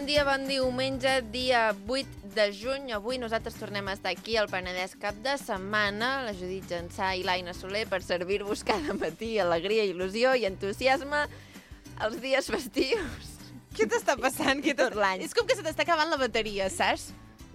dia, bon diumenge, dia 8 de juny. Avui nosaltres tornem a estar aquí al Penedès cap de setmana, la Judit Jansà i l'Aina Soler, per servir-vos cada matí alegria, il·lusió i entusiasme els dies festius. Què t'està passant? Tot l'any. És com que se t'està acabant la bateria, saps?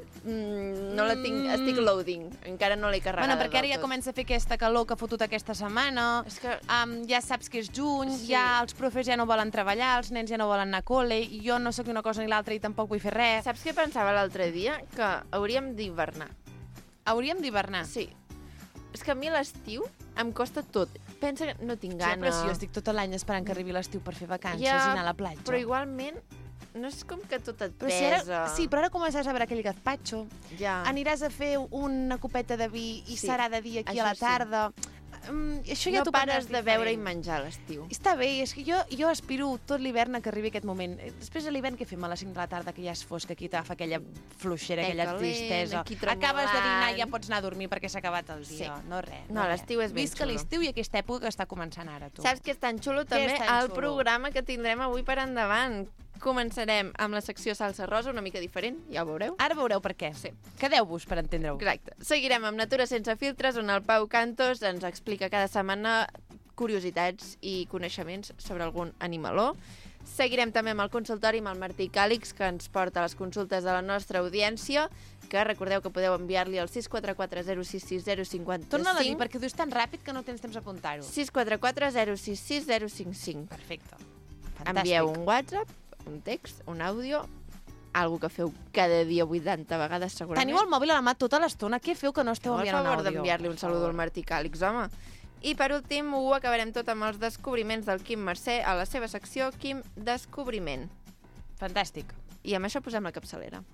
No la tinc, estic loading, encara no l'he carregada. Bueno, perquè ara ja comença a fer aquesta calor que ha fotut aquesta setmana, És que... ja saps que és juny, Sí. ja els profes ja no volen treballar, els nens ja no volen anar a col·le, i jo no sóc una cosa ni l'altra i tampoc vull fer res. Saps què pensava l'altre dia? Que hauríem d'hivernar. Hauríem d'hivernar. Sí. És que a mi l'estiu em costa tot. Pensa que no tinc Sí, gana. però si jo estic tot l'any esperant que arribi l'estiu per fer vacances i anar a la platja. Però igualment no és com que tot et Però pesa. però ara començaràs a veure aquell gazpacho, Ja. aniràs a fer una copeta de vi i Sí, serà de dia aquí a la això sí. tarda. Això ja No t'ho pares prendràs de beure i diferent. menjar a l'estiu. Està bé, és que jo aspiro tot l'hivern a que arribi aquest moment. Després de l'hivern què fem a les 5 de la tarda, que ja és fosc, aquí t'agafa aquella fluixera, aquella calent, tristesa. aquí tremolant. Acabes de dinar i ja pots anar a dormir perquè s'ha acabat el dia. Sí. No res. No, l'estiu és ben Visca xulo. l'estiu i aquesta època que està començant ara, tu. Saps què és tan xulo també? és tan El xulo? programa que tindrem avui per endavant. Començarem amb la secció Salsa Rosa, una mica diferent, ja ho veureu. Ara veureu per què. Sí. Quedeu-vos per entendre-ho. Exacte. Seguirem amb Natura sense filtres, on el Pau Cantos ens explica cada setmana curiositats i coneixements sobre algun animaló. Seguirem també amb el consultori amb el Martí Càlix, que ens porta les consultes de la nostra audiència, que recordeu que podeu enviar-li al 644 066 055. Torna-la a dir, perquè ho dius tan ràpid que no tens temps d'apuntar-ho. 644 066 055. Perfecte. Envieu un WhatsApp, un text, un àudio, algo que feu cada dia 80 vegades segurament. Teniu el mòbil a la mà tota l'estona, què feu que no esteu Feu el enviant un favor àudio? d'enviar-li un saludo al Martí Càlix, home. I per últim ho acabarem tot amb els descobriments del Quim Mercè a la seva secció Quim Descobriment. Fantàstic. I amb això posem la capçalera.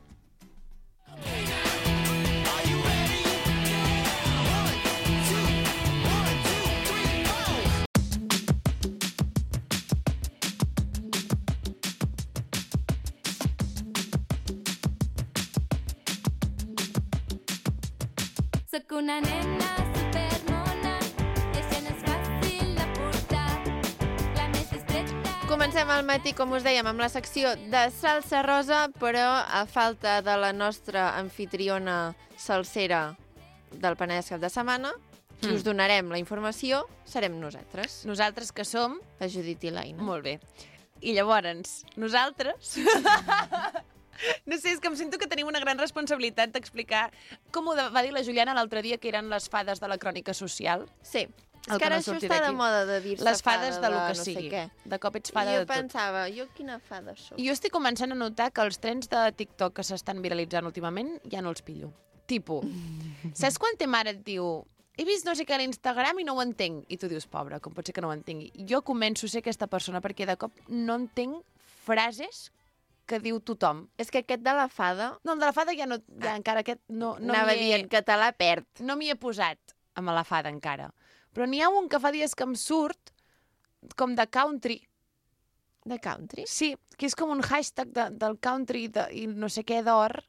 Soc una nena supermona i això no és fàcil de portar. La més discreta... Comencem al matí, com us dèiem, amb la secció de Salsa Rosa, però a falta de la nostra anfitriona salsera del Penedès cap de setmana, qui us donarem la informació serem nosaltres, Nosaltres que som... la Judit i l'Aina. Molt bé. I llavors, nosaltres... No sé, és que em sento que tenim una gran responsabilitat d'explicar com ho va dir la Juliana l'altre dia, que eren les fades de la crònica social. Sí, és El que ara no això surti està de d'aquí. moda de dir-se Les fades fada de lo que no sigui. sé què. De cop ets fada I jo de tot. pensava, jo quina fada sóc? I jo estic començant a notar que els trens de TikTok que s'estan viralitzant últimament ja no els pillo. Tipo, saps quan ta mare et diu he vist no sé què a l'Instagram i no ho entenc? I tu dius, pobra, com pot ser que no ho entengui? Jo començo a ser aquesta persona perquè de cop no entenc frases que diu tothom. És que aquest de la fada, No, el de la fada ja no... Ja encara aquest no anava a dir en català perd. no m'hi he posat amb la fada encara. Però n'hi ha un que fa dies que em surt com de country. De country? Sí, que és com un hashtag del country i no sé què d'or.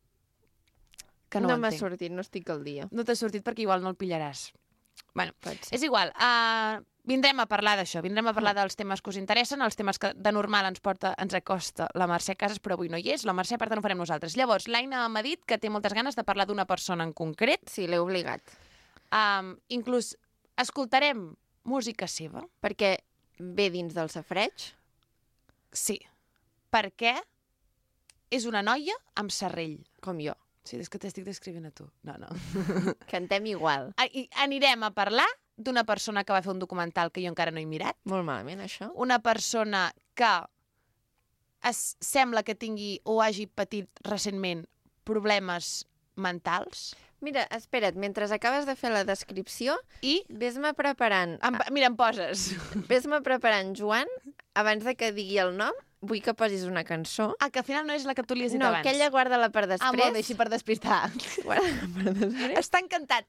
Que no m'ha entenc. sortit, no estic al dia. No t'ha sortit perquè igual no el pillaràs. Bueno, Pot ser. és igual. Vindrem a parlar d'això, vindrem a parlar dels temes que us interessen, els temes que de normal ens acosta la Mercè Casas, però avui no hi és. La Mercè, per tant, ho farem nosaltres. Llavors, l'Aina m'ha dit que té moltes ganes de parlar d'una persona en concret. Sí, l'he obligat. Inclús escoltarem música seva. Perquè ve dins del safreig. Sí, perquè és una noia amb serrell. Com jo. Sí, és que t'estic descrivint a tu. No. Cantem igual. I anirem a parlar d'una persona que va fer un documental que jo encara no he mirat. Molt malament, això. Una persona que sembla que tingui o hagi patit recentment problemes mentals. Mira, espera't, mentre acabes de fer la descripció, I, ves-me preparant... mira, em poses. Ves-me preparant, Joan, abans de que digui el nom, vull que posis una cançó. Que al final no és la que tu li has dit No, abans. aquella guarda-la per després. molt bé, així per despistar. Guarda-la per després. Està encantat.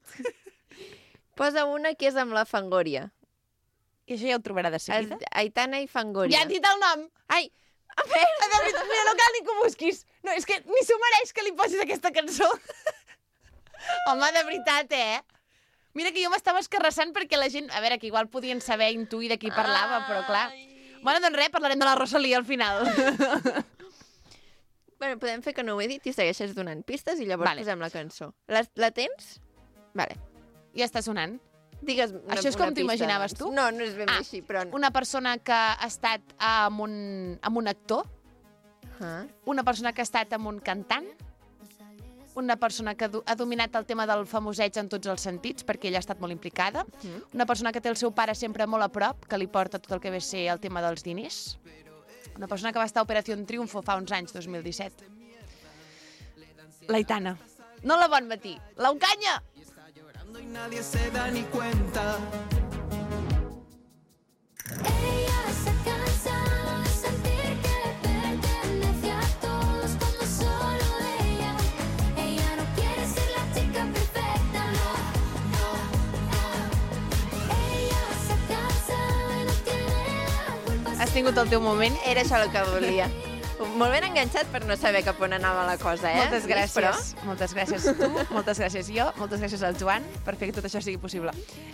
Posa una que és amb la Fangoria. I això ja ho trobarà de seguida. Aitana i Fangoria. Ja he dit el nom. Ai, a veure... De veritat, mira, no cal ni que ho busquis. No, és que ni s'ho mereix que li posis aquesta cançó. Home, de veritat, Mira que jo m'estava escarrassant perquè la gent... A veure, que igual podien saber, intuir de qui parlava, però clar... Bueno, doncs res, parlarem de la Rosalía al final. Bueno, podem fer que no ho he dit i segueixes donant pistes i llavors Vale. posem la cançó. La tens? Vale. Ja està sonant. Digues Això és com t'ho imaginaves tu? No, no és ben bé Ah, així, però... Una persona que ha estat amb un actor, Ah. una persona que ha estat amb un cantant, una persona que ha dominat el tema del famoseig en tots els sentits, perquè ella ha estat molt implicada, una persona que té el seu pare sempre molt a prop, que li porta tot el que ve a ser el tema dels diners, una persona que va estar a Operació Triunfo fa uns anys, 2017. L'Aitana. No la Bon Matí, l'Eucanya! Y nadie se da ni cuenta. Ella se ha cansado de sentir que le pertenece a todos como solo ella. Ella no quiere ser la chica perfecta, no, no, no. Ella se ha cansado y no tiene la culpa. Has tingut el teu moment? Era això el que volia. Molt ben enganxat per no saber cap on anava la cosa, eh? Moltes gràcies. Però... Moltes gràcies a tu, moltes gràcies jo, moltes gràcies al Joan per fer que tot això sigui possible.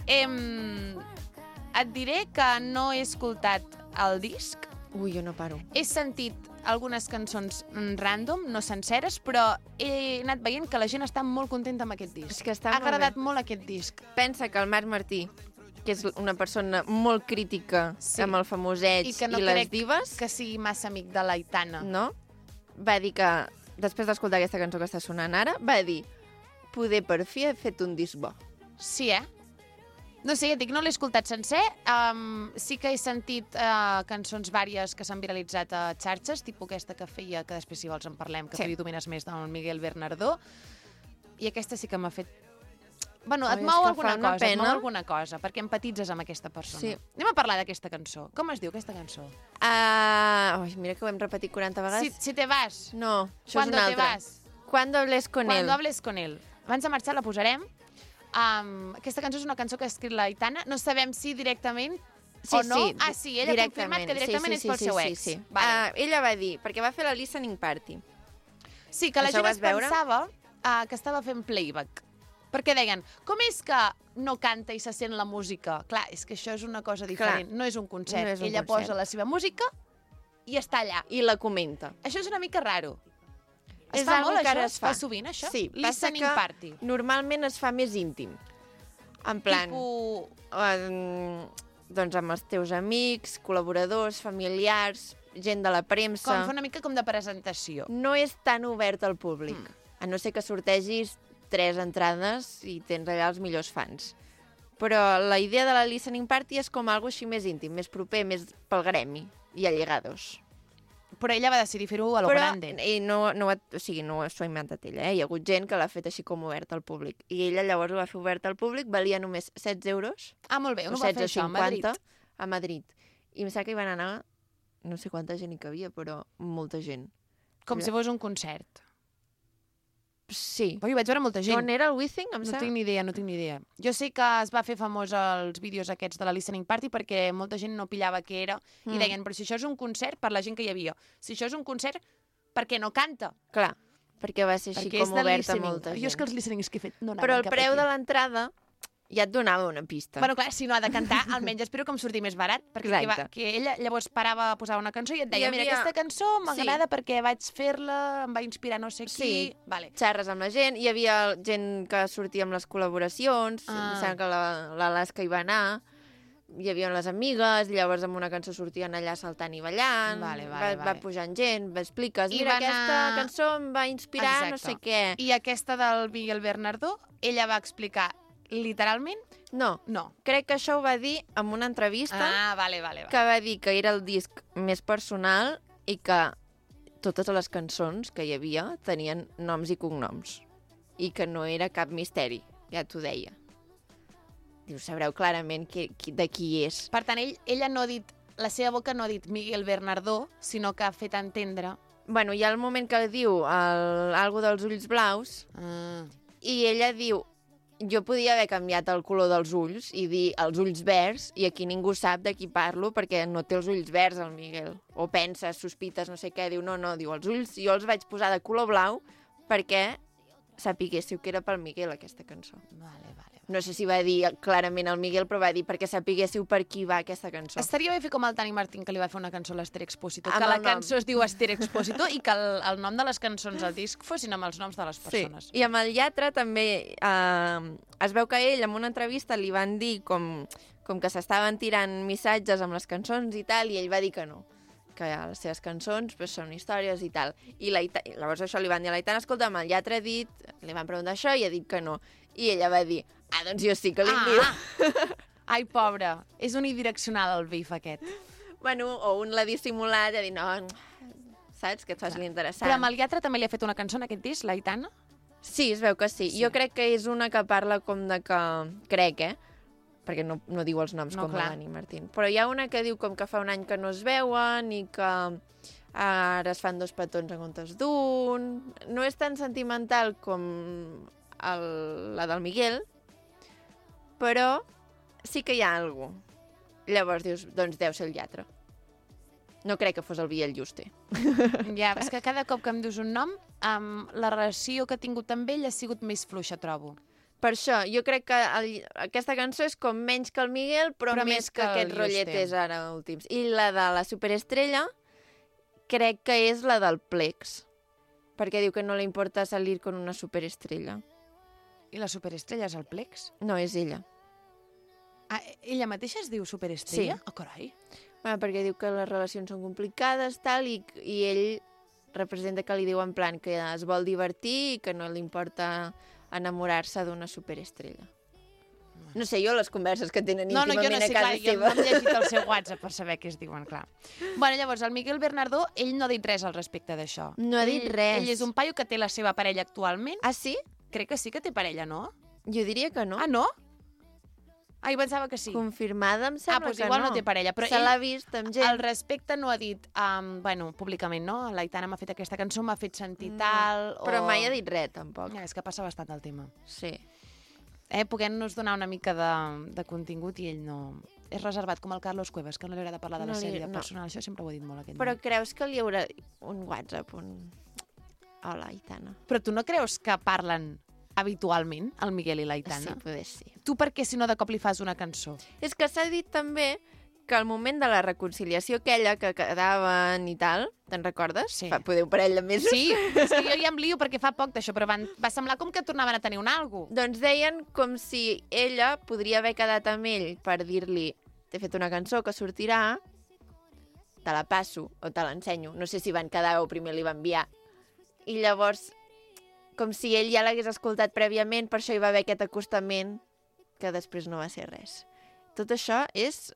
Et diré que no he escoltat el disc, Ui, jo no paro. he sentit algunes cançons random, no senceres, però he anat veient que la gent està molt contenta amb aquest disc. És que està ha molt agradat bé. molt aquest disc. Pensa que el Marc Martí, que és una persona molt crítica Sí. amb el famoseig I que no i les crec divas, que sigui massa amic de l'Aitana. no? Va dir que, després d'escoltar aquesta cançó que està sonant ara, va dir, poder per fi he fet un disc bo. Sí, No sé, ja et dic, no l'he escoltat sencer. Sí que he sentit cançons vàries que s'han viralitzat a xarxes, tipus aquesta que feia, que després si vols en parlem, que Sí. feia Tu domines més, del Miguel Bernardó. I aquesta sí que m'ha fet... Bueno, Oi, et és mou que alguna fa una cosa, et pena. mou alguna cosa, perquè empatitzes amb aquesta persona. Sí. Anem a parlar d'aquesta cançó. Com es diu, aquesta cançó? Mira que ho hem repetit 40 vegades. Si te vas. No, això és Cuando una te altra. vas. Cuando hables con él. Cuando hables con él. Abans de marxar la posarem. Aquesta cançó és una cançó que ha escrit l'Aitana. No sabem si directament o no. Sí, ella ha confirmat que directament és pel seu ex. Sí. Vale. Ella va dir, perquè va fer la listening party. Sí, que la Això ho gent vas es veure? pensava que estava fent playback. Perquè deien, com és que no canta i se sent la música? Clar, és que això és una cosa diferent, no és un concert. No és un Ella concert. posa la seva música i està allà. I la comenta. Això és una mica raro. Es És fa algo molt, que això? ara es fa. sovint, això? Sí, passa Listening que party. normalment es fa més íntim. En plan, doncs amb els teus amics, col·laboradors, familiars, gent de la premsa. Com, fa una mica com de presentació. No és tan obert al públic, a no ser que sortegis 3 entrades i tens allà els millors fans. Però la idea de la listening party és com algo així més íntim, més proper, més pel gremi i allegados. Però ella va decidir fer-ho a lo grande. I no s'ho ha inventat ella, Hi ha hagut gent que l'ha fet així com obert al públic. I ella llavors ho va fer obert al públic, valia només 16 euros, Ah, molt bé, o on ho va fer això? A Madrid? a Madrid. I em sembla que hi van anar, no sé quanta gent hi cabia, però molta gent. Com si fos un concert. Sí. Però jo vaig veure molta gent. On era el Withing, em No sembla? tinc ni idea, no tinc ni idea. Jo sé que es va fer famós els vídeos aquests de la listening party perquè molta gent no pillava què era i deien, però si això és un concert, per la gent que hi havia, si això és un concert, per què no canta? Clar, perquè va ser així Perquè és com de obert a listening. molta gent. Jo és que els listenings que he fet no anaven Però el cap preu aquí. de l'entrada ja et donava una pista. Bueno, clar, si no ha de cantar, almenys espero que em surti més barat, perquè Exacte. que ella llavors parava a posar una cançó i et deia, Hi mira, havia- aquesta cançó m'agrada perquè vaig fer-la, em va inspirar no sé qui... Sí. Vale. Xerres amb la gent, hi havia gent que sortia amb les col·laboracions, em sembla que l'Alaska hi va anar, hi havia les amigues, i llavors amb una cançó sortien allà saltant i ballant, Vale, va pujant gent, m'expliques, I mira, va anar- aquesta cançó em va inspirar, no sé Exacte. què. I aquesta del Miguel Bernardó, ella va explicar literalment? No, No. crec que això ho va dir en una entrevista, Vale. que va dir que era el disc més personal i que totes les cançons que hi havia tenien noms i cognoms i que no era cap misteri, ja t'ho deia. Diu, sabreu clarament de qui és. Per tant, ella no ha dit, la seva boca no ha dit Miguel Bernardó, sinó que ha fet entendre... Bueno, hi ha el moment que diu algo dels ulls blaus i ella diu, jo podia haver canviat el color dels ulls i dir els ulls verds i aquí ningú sap de qui parlo perquè no té els ulls verds el Miguel. O penses, sospites, no sé què, diu no, diu els ulls jo els vaig posar de color blau perquè sapiguéssiu que era pel Miguel, aquesta cançó. Vale. No sé si va dir clarament el Miguel, però va dir perquè sapiguéssiu per qui va aquesta cançó. Estaria bé fer com el Tani Martín, que li va fer una cançó a l'Ester Expósito, Amb que la el nom. cançó es diu Ester Expósito i que el nom de les cançons al disc fossin amb els noms de les persones. I amb el Llatra també es veu que ell, en una entrevista, li van dir com que s'estaven tirant missatges amb les cançons i tal, i ell va dir que no, que les seves cançons pues, són històries i tal. I llavors això li van dir a l'Aitana, escolta, el Llatra ha dit, li van preguntar això i ha dit que no. I ella va dir, doncs jo sí que li envio. Ai, pobra, és unidireccional el bif aquest. Bueno, o un l'ha dissimulat i ha dit, no, saps, que et fas l'interessant. Però amb el Llatra també li ha fet una cançó en aquest disc, l'Aitana? Sí, es veu que sí. Sí. Jo crec que és una que parla com de que... Crec, perquè no diu els noms No, com clar. a Dani Martín. Però hi ha una que diu com que fa un any que no es veuen i que ara es fan 2 petons en comptes d'un. No és tan sentimental com la del Miguel, però sí que hi ha alguna cosa. Llavors dius, doncs deu ser el Llatra. No crec que fos el Biel Juste. Ja, és que cada cop que em dius un nom, la relació que he tingut amb ell ha sigut més fluixa, trobo. Per això, jo crec que aquesta cançó és com menys que el Miguel, però més que el aquests Juste. rotlletes ara últims. I la de la Superestrella crec que és la del Plex, perquè diu que no li importa salir con una superestrella. I la superestrella és el Plex? No, és ella. Ah, ella mateixa es diu superestrella? Sí. Oh, carai. Bueno, perquè diu que les relacions són complicades, tal, i ell representa que li diu en plan que es vol divertir i que no li importa enamorar-se d'una superestrella. No sé, jo les converses que tenen No, jo íntimament no sé, a casa clar, jo seva. no he llegit el seu WhatsApp per saber què es diuen, clar. Bueno, llavors, el Miguel Bernardó, ell no ha dit res al respecte d'això. No ha dit res. Ell és un paio que té la seva parella actualment. Ah, sí? Crec que sí que té parella, no? Jo diria que no. Ah, no? Ah, jo pensava que sí. Confirmada em sembla doncs que igual no. no té parella, però se ell l'ha vist amb gent. al respecte no ha dit, bueno, públicament, no? L'Aitana m'ha fet aquesta cançó, m'ha fet sentir tal... Però o... mai ha dit res, tampoc. Ja, és que passa bastant el tema. Sí. Podent-nos donar una mica de contingut i ell no... És reservat, com el Carlos Cuevas, que no li agrada parlar de la No li- sèrie no. personal. Això sempre ho he dit molt, aquest Però noi. creus que li haurà un WhatsApp, Hola, Aitana. Però tu no creus que parlen habitualment, el Miguel i l'Aitana? Sí, poder sí. Tu per què, si no, de cop li fas una cançó? És que s'ha dit també que al moment de la reconciliació aquella que quedaven i tal, te'n recordes? Sí. Fa poder un parell de mesos. Sí, és que jo ja em lio perquè fa poc d'això, però va semblar com que tornaven a tenir un algo. Doncs deien com si ella podria haver quedat amb ell per dir-li t'he fet una cançó que sortirà, te la passo o te l'ensenyo. No sé si van quedar o primer li va enviar. I llavors, com si ell ja l'hagués escoltat prèviament, per això hi va haver aquest acostament que després no va ser res. Tot això és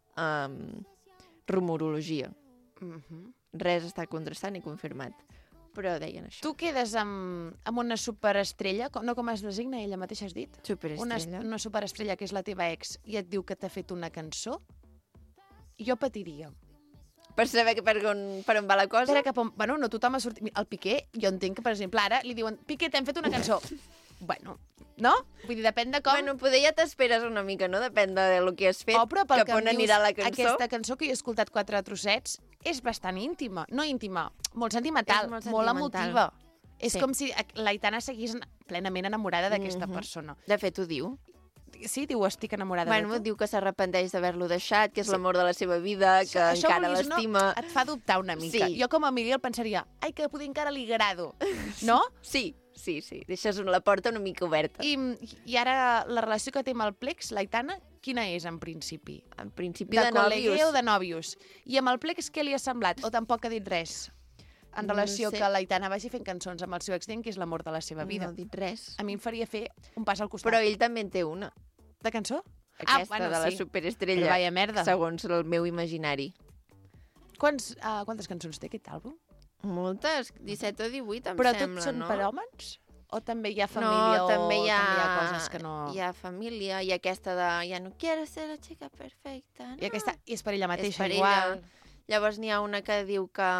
rumorologia. Res està contrastat ni confirmat. Però deien això. Tu quedes amb una superestrella, no com es designa ella mateixa, has dit? Superestrella. Una superestrella que és la teva ex i et diu que t'ha fet una cançó, jo patiria. Per saber per on va la cosa. Espera, bueno, no tothom ha sortit... El Piqué, jo entenc que, per exemple, ara li diuen Piqué, t'hem fet una cançó. Bueno, no? Vull dir, depèn de com... Bueno, poder ja t'esperes una mica, no? Depèn de lo que has fet, però pel cap on em dius, anirà la cançó. Aquesta cançó que jo he escoltat 4 trossets és bastant íntima. No íntima, molt sentimental, És molt molt sentimental. emotiva. És Sí. com si l'Aitana seguís plenament enamorada d'aquesta persona. De fet, ho diu. Sí, diu, estic enamorada Bueno, de tu. diu que s'arrepenteix d'haver-lo deixat, que és l'amor de la seva vida, que Això, encara vulguis o l'estima. No, et fa dubtar una mica. Sí. Jo com a Miguel pensaria, ai, que potser encara li agrado, no? Sí. Deixes la porta una mica oberta. I ara la relació que té amb el Plex, l'Aitana, quina és en principi? En principi De de col·leguer nòvios. o de nòvios? I amb el Plex què li ha semblat? O tampoc ha dit res? En No relació sé. que l'Aitana vagi fent cançons amb el seu exdient, que és l'amor de la seva vida. No ha dit res. A mi em faria fer un pas al costat. Però ell també en té una. De cançó? Aquesta bueno, de la sí. superestrella. Però vaya merda. Segons el meu imaginari. Quantes cançons té aquest àlbum? Moltes, 17 o 18 em Però sembla, tots són no? per homes? O també hi ha família no, també hi ha, també hi ha coses que no... Hi ha família, i aquesta de ja no quiero ser la chica perfecta. No. I aquesta és per ella mateixa, per igual. ella. Llavors n'hi ha una que diu que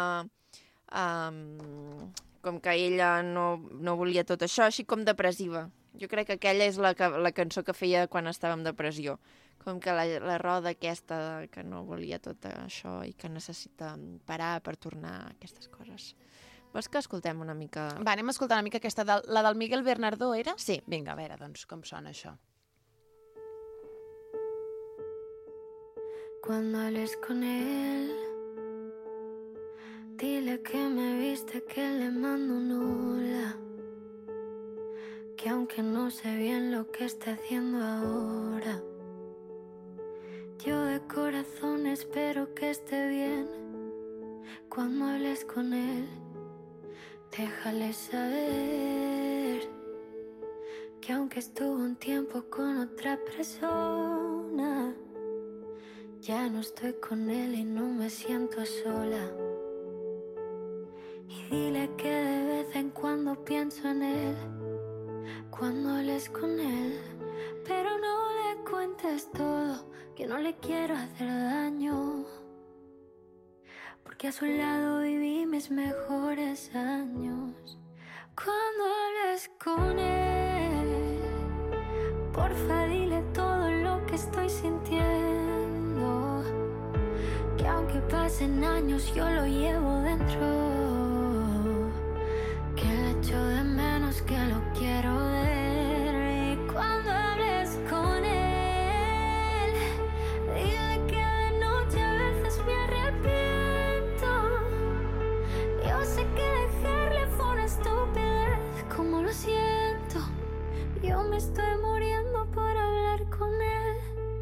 com que ella no volia tot això, així com depressiva. Jo crec que aquella és la cançó que feia quan estava en depressió. Com que la roda aquesta que no volia tot això i que necessita parar per tornar a aquestes coses. Vols que escoltem una mica? Va, anem a escoltar una mica aquesta, la del Miguel Bernardó, era? Sí. Vinga, a veure, doncs, com sona això. Cuando hables con él, dile que me viste, que le mando un hola, que aunque no sé bien lo que está haciendo ahora, yo de corazón espero que esté bien. Cuando hables con él, déjale saber que aunque estuvo un tiempo con otra persona, ya no estoy con él y no me siento sola. Y dile que de vez en cuando pienso en él, cuando hables con él, pero no le cuentes todo, que no le quiero hacer daño, porque a su lado viví mis mejores años. Cuando hables con él, porfa dile todo lo que estoy sintiendo, que aunque pasen años yo lo llevo dentro, que le echo de menos, que lo quiero ver. Y cuando hables con él, dile que de noche a veces me arrepiento. Yo sé que dejarle fue una estupidez, como lo siento. Yo me estoy muriendo por hablar con él,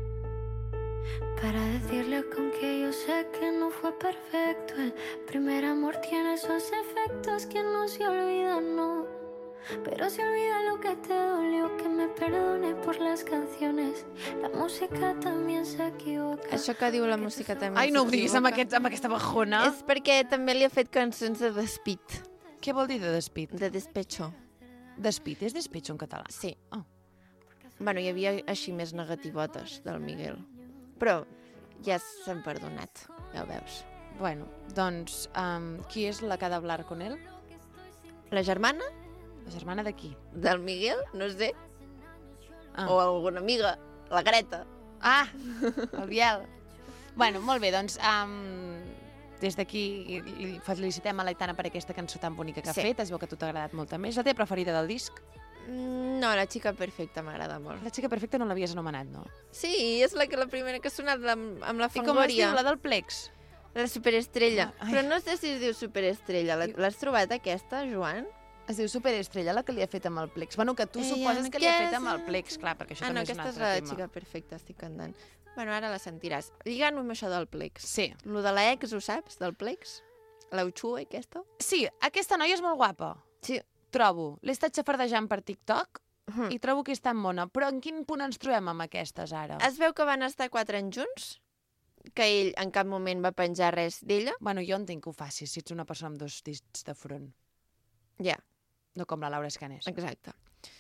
para decirle que aunque yo sé que no fue perfecto, el primer amor tiene esos efectos que no se olvidan, no. Pero se olvida lo que te dolió, que me perdone por las canciones. La música también se equivoca. Això que diu la música també Ai, no ho diguis amb, s'equivoca. amb aquesta bajona. És perquè també li ha fet cançons de despit, Què vol dir de despit? de despecho. Despit és despecho en català. Sí. Oh. Bueno, hi havia així més negativotes del Miguel. Però ja s'han perdonat, ja ho veus. Bueno, doncs, qui és la que ha d'hablar con él? La germana La germana de qui? del Miguel, no sé, Ah. o alguna amiga, la Greta. Ah, el Biel. Bueno, molt bé, doncs, des d'aquí li felicitem a l'Aitana per aquesta cançó tan bonica que ha Sí. fet. Es veu que a tu t'ha agradat molta més. La teva preferida del disc? No, la xica perfecta m'agrada molt. La xica perfecta no l'havies anomenat, no? Sí, és la primera que ha sonat amb la I com es Fangoria. diu, la del Plex? La superestrella. Ai. Però no sé si es diu superestrella. L'has trobat aquesta, Joan? Es diu Superestrella, la que li ha fet amb el Plex. Bueno, que tu Ella suposes que li ha fet que amb el Plex, clar, perquè això no, també és un aquesta és altre la tema. xica perfecta, estic cantant. Bueno, ara la sentiràs. Lligant-ho amb això del Plex. Sí. Lo de la ex, ho saps, del Plex? La Uchue, aquesta? Sí, aquesta noia és molt guapa. Sí. Trobo. L'he estat xafardejant per TikTok Mhm. i trobo que és tan mona. Però en quin punt ens trobem amb aquestes, ara? Es veu que van estar 4 anys junts, que ell en cap moment va penjar res d'ella. Bueno, jo entenc que ho facis si ets una persona amb 2 dits de front. Ja, No com la Laura Escanés. exacte.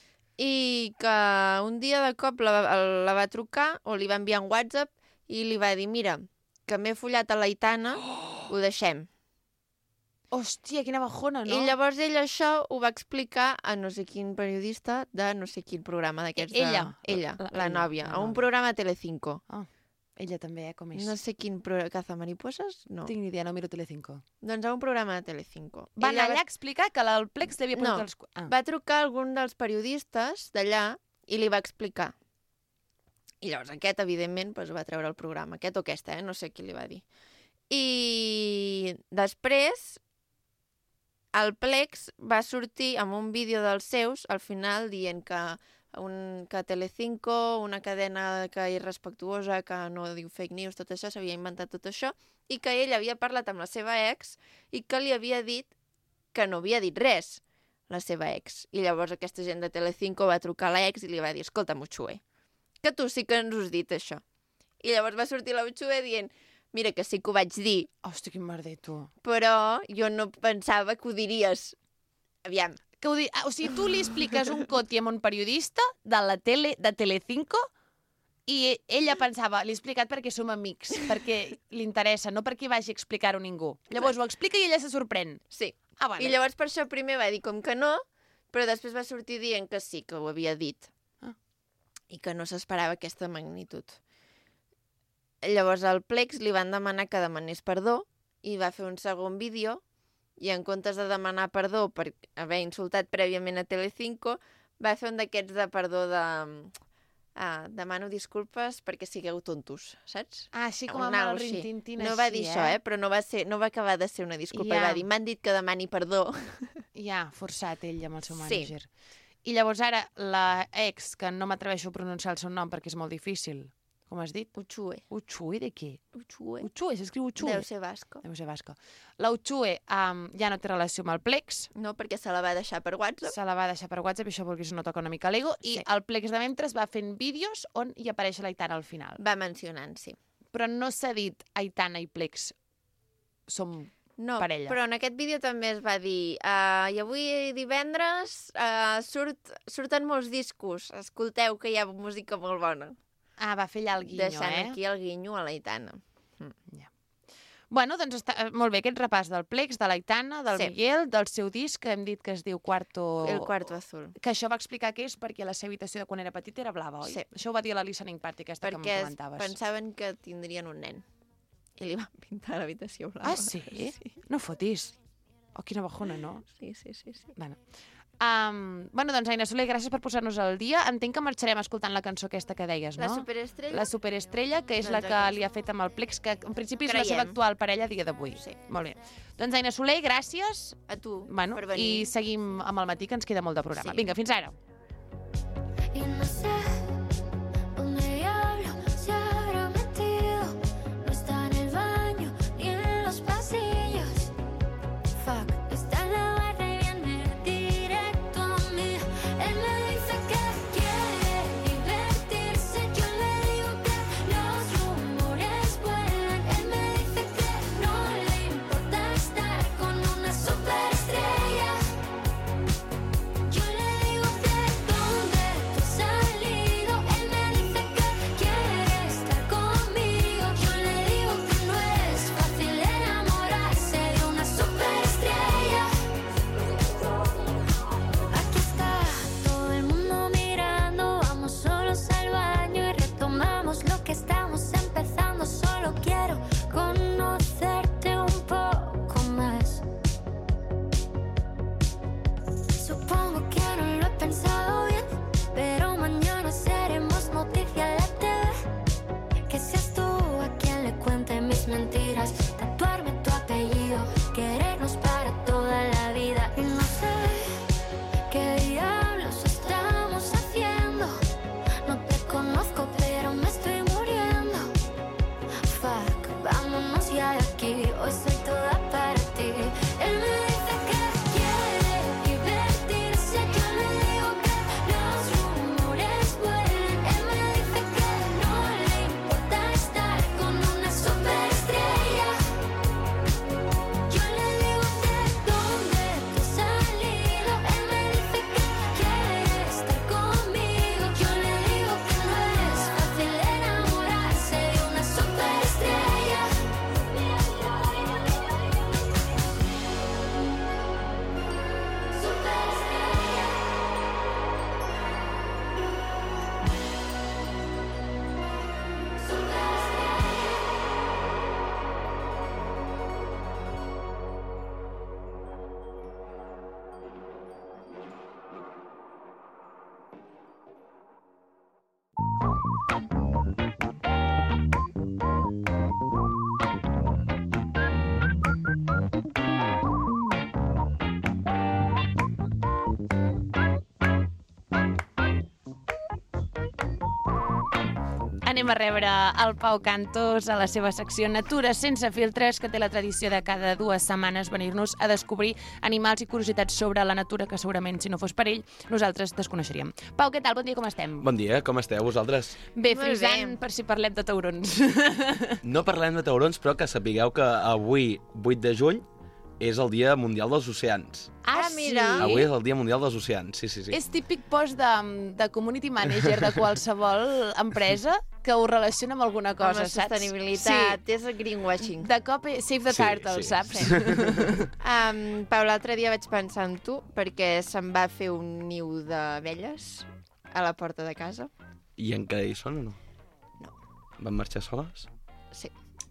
I que un dia de cop la va trucar o li va enviar un WhatsApp i li va dir, mira, que m'he follat a l'Aitana, ho deixem. Hòstia, quina bajona, no? I llavors ell això ho va explicar a no sé quin periodista de no sé quin programa d'aquests. Ella. Ella, la Ella, nòvia. la A un nòvia. programa a Telecinco. Ella també, com és? No sé quin programa. Cazamariposas? No. Tinc ni idea, no miro Telecinco. Doncs a un programa de Telecinco. Va anar Ella allà a explicar que el Plex li havia portat No, els... va trucar a algun dels periodistes d'allà i li va explicar. I llavors aquest, evidentment, doncs, va treure el programa. Aquest o aquesta, no sé qui li va dir. I després el Plex va sortir amb un vídeo dels seus al final dient que Telecinco, una cadena que irrespectuosa, que no diu fake news, tot això, s'havia inventat tot això, i que ell havia parlat amb la seva ex i que li havia dit que no havia dit res, la seva ex. I llavors aquesta gent de Telecinco va trucar a l'ex i li va dir, escolta, Uchue, que tu sí que ens ho has dit, això. I llavors va sortir la Uchue dient, mira, que sí que ho vaig dir, Hòstia, quin merder, tu. però jo no pensava que ho diries. Aviam. Que ho di... O sigui, tu li expliques un coti a un periodista de la tele, de Telecinco, i ella pensava, l'he explicat perquè som amics, perquè li interessa, no perquè vagi a explicar-ho a ningú. Llavors ho explica i ella se sorprèn. Sí. Ah, vale. I llavors per això primer va dir com que no, però després va sortir dient que sí, que ho havia dit. Ah. I que no s'esperava aquesta magnitud. Llavors al Plex li van demanar que demanés perdó i va fer un segon vídeo i en comptes de demanar perdó per haver insultat prèviament a Telecinco, va fer un d'aquests de perdó de... demano disculpes perquè sigueu tontos, saps? Ah, així com amb Una el cosa així. rintintín No va així, dir això, però no va acabar de ser una disculpa. Ja. Va dir, m'han dit que demani perdó. Ja, forçat ell amb el seu Sí. mànager. I llavors ara, la ex, que no m'atreveixo a pronunciar el seu nom perquè és molt difícil, com has dit? Uchue. Uchue de què? Uchue. Uchue, s'escriu Uchue. Deu ser basco. Deu ser basca. La Uchue ja no té relació amb el Plex, No, perquè se la va deixar per WhatsApp. se la va deixar per WhatsApp, i això vulguis o no toca una mica l'ego, i Sí. el Plex de Mentres va fent vídeos on hi apareix l'Aitana al final. Va mencionant, sí. Però no s'ha dit Aitana i Plex som No, parella. però en aquest vídeo també es va dir i avui divendres surten molts discos, escolteu que hi ha música molt bona. Ah, va fer allà el guinyo, Deixant aquí el guinyo a l'Aitana. Bueno, doncs està molt bé aquest repàs del Plex, de l'Aitana, del Sí. Miguel, del seu disc, que hem dit que es diu Cuarto... El Cuarto Azul. Que això va explicar què és perquè la seva habitació de quan era petit era blava, oi? Sí. Això ho va dir a la listening party, aquesta que em Perquè comentaves. pensaven que tindrien un nen. I li van pintar l'habitació blava. Ah, sí? No fotis. Oh, quina bajona, no? Sí. Bueno. Bueno, doncs, Aina Soler, gràcies per posar-nos al dia. Entenc que marxarem escoltant la cançó aquesta que deies, no? La superestrella? La Superestrella, que és Doncs la que aquesta. li ha fet amb el Plex, que en principi és la Creiem. seva actual parella a dia d'avui. Sí. Molt bé. Doncs, Aina Soler, gràcies. A tu, Bueno, per venir. i seguim amb el matí, que ens queda molt de programa. Sí. Vinga, fins ara. Y no sé dónde diablo se habrá metido. No está en el baño ni en los pasillos. Fuck, está en la barra y viene directo a mí. Él me dice que quiere divertirse. Yo le digo que los rumores vuelan. Él me dice que no le importa estar con una superestrella. Yo le digo que dónde tú has salido. Él me dice que quiere estar conmigo. Yo le digo que no es fácil enamorarse de una superestrella. Aquí está todo el mundo mirando. Vamos solos al baño y retomamos lo que estamos empezando. Solo quiero conocerte un poco más. Supongo que no lo he pensado bien, pero mañana seremos noticia en la TV. Que seas tú a quien le cuente mis mentiras, tatuarme tu apellido, querernos para toda la vida. Y no sé qué diablos estamos haciendo. No te conozco, pero me estoy muriendo. Fuck, vámonos ya de aquí, hoy soy toda para ti. Él me dice que quiere divertirse. Yo le digo que los rumores vuelan. Él me dice que no le importa estar con una superestrella. Yo le digo que dónde tú has salido. Él me dice que quiere estar conmigo. Yo le digo que no es fácil enamorarse de una superestrella. Anem a rebre el Pau Cantos a la seva secció Natura sense filtres, que té la tradició de cada 2 setmanes venir-nos a descobrir animals i curiositats sobre la natura que segurament, si no fos per ell, nosaltres desconeixeríem. Pau, què tal? Bon dia, com estem? Bon dia, com esteu vosaltres? Bé, Molt frisant, bé. per si parlem de taurons. No parlem de taurons, però que sapigueu que avui, 8 de juny, és el Dia Mundial dels Oceans. Ah, mira. Avui és el Dia Mundial dels Oceans, sí. És típic post de community manager de qualsevol empresa que ho relaciona amb alguna cosa, Amb la saps? sostenibilitat, és el greenwashing. De cop, save the Sí, turtle, sí. saps? Pau, l'altre dia vaig pensar en tu perquè se'm va fer un niu d'abelles a la porta de casa. I en què hi són o no? No. Van marxar soles? Sí.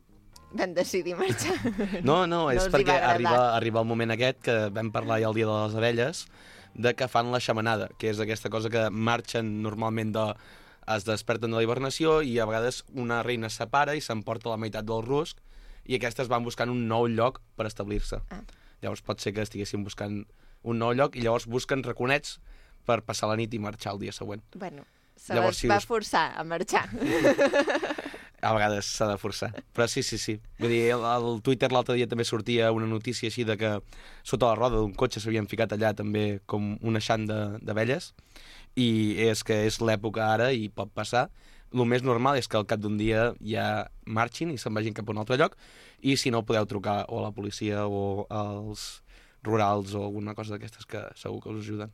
van decidir marxar. No, és els hi perquè va agradar. arriba el moment aquest que vam parlar ja el dia de les abelles, de que fan la xamanada, que és aquesta cosa que marxen normalment es desperten de la hibernació i a vegades una reina es separa i s'emporta la meitat del rusc i aquestes van buscant un nou lloc per establir-se. Llavors pot ser que estiguessin buscant un nou lloc i llavors busquen raconets per passar la nit i marxar el dia següent. Bueno, Llavors, va forçar a marxar. A vegades s'ha de forçar. Però sí. Vull dir, al Twitter l'altre dia també sortia una notícia així de que sota la roda d'un cotxe s'havien ficat allà també com un eixant d'abelles i és que és l'època ara i pot passar. El més normal és que al cap d'un dia ja marxin i se'n vagin cap a un altre lloc i si no podeu trucar o a la policia o als rurals o alguna cosa d'aquestes que segur que us ajuden.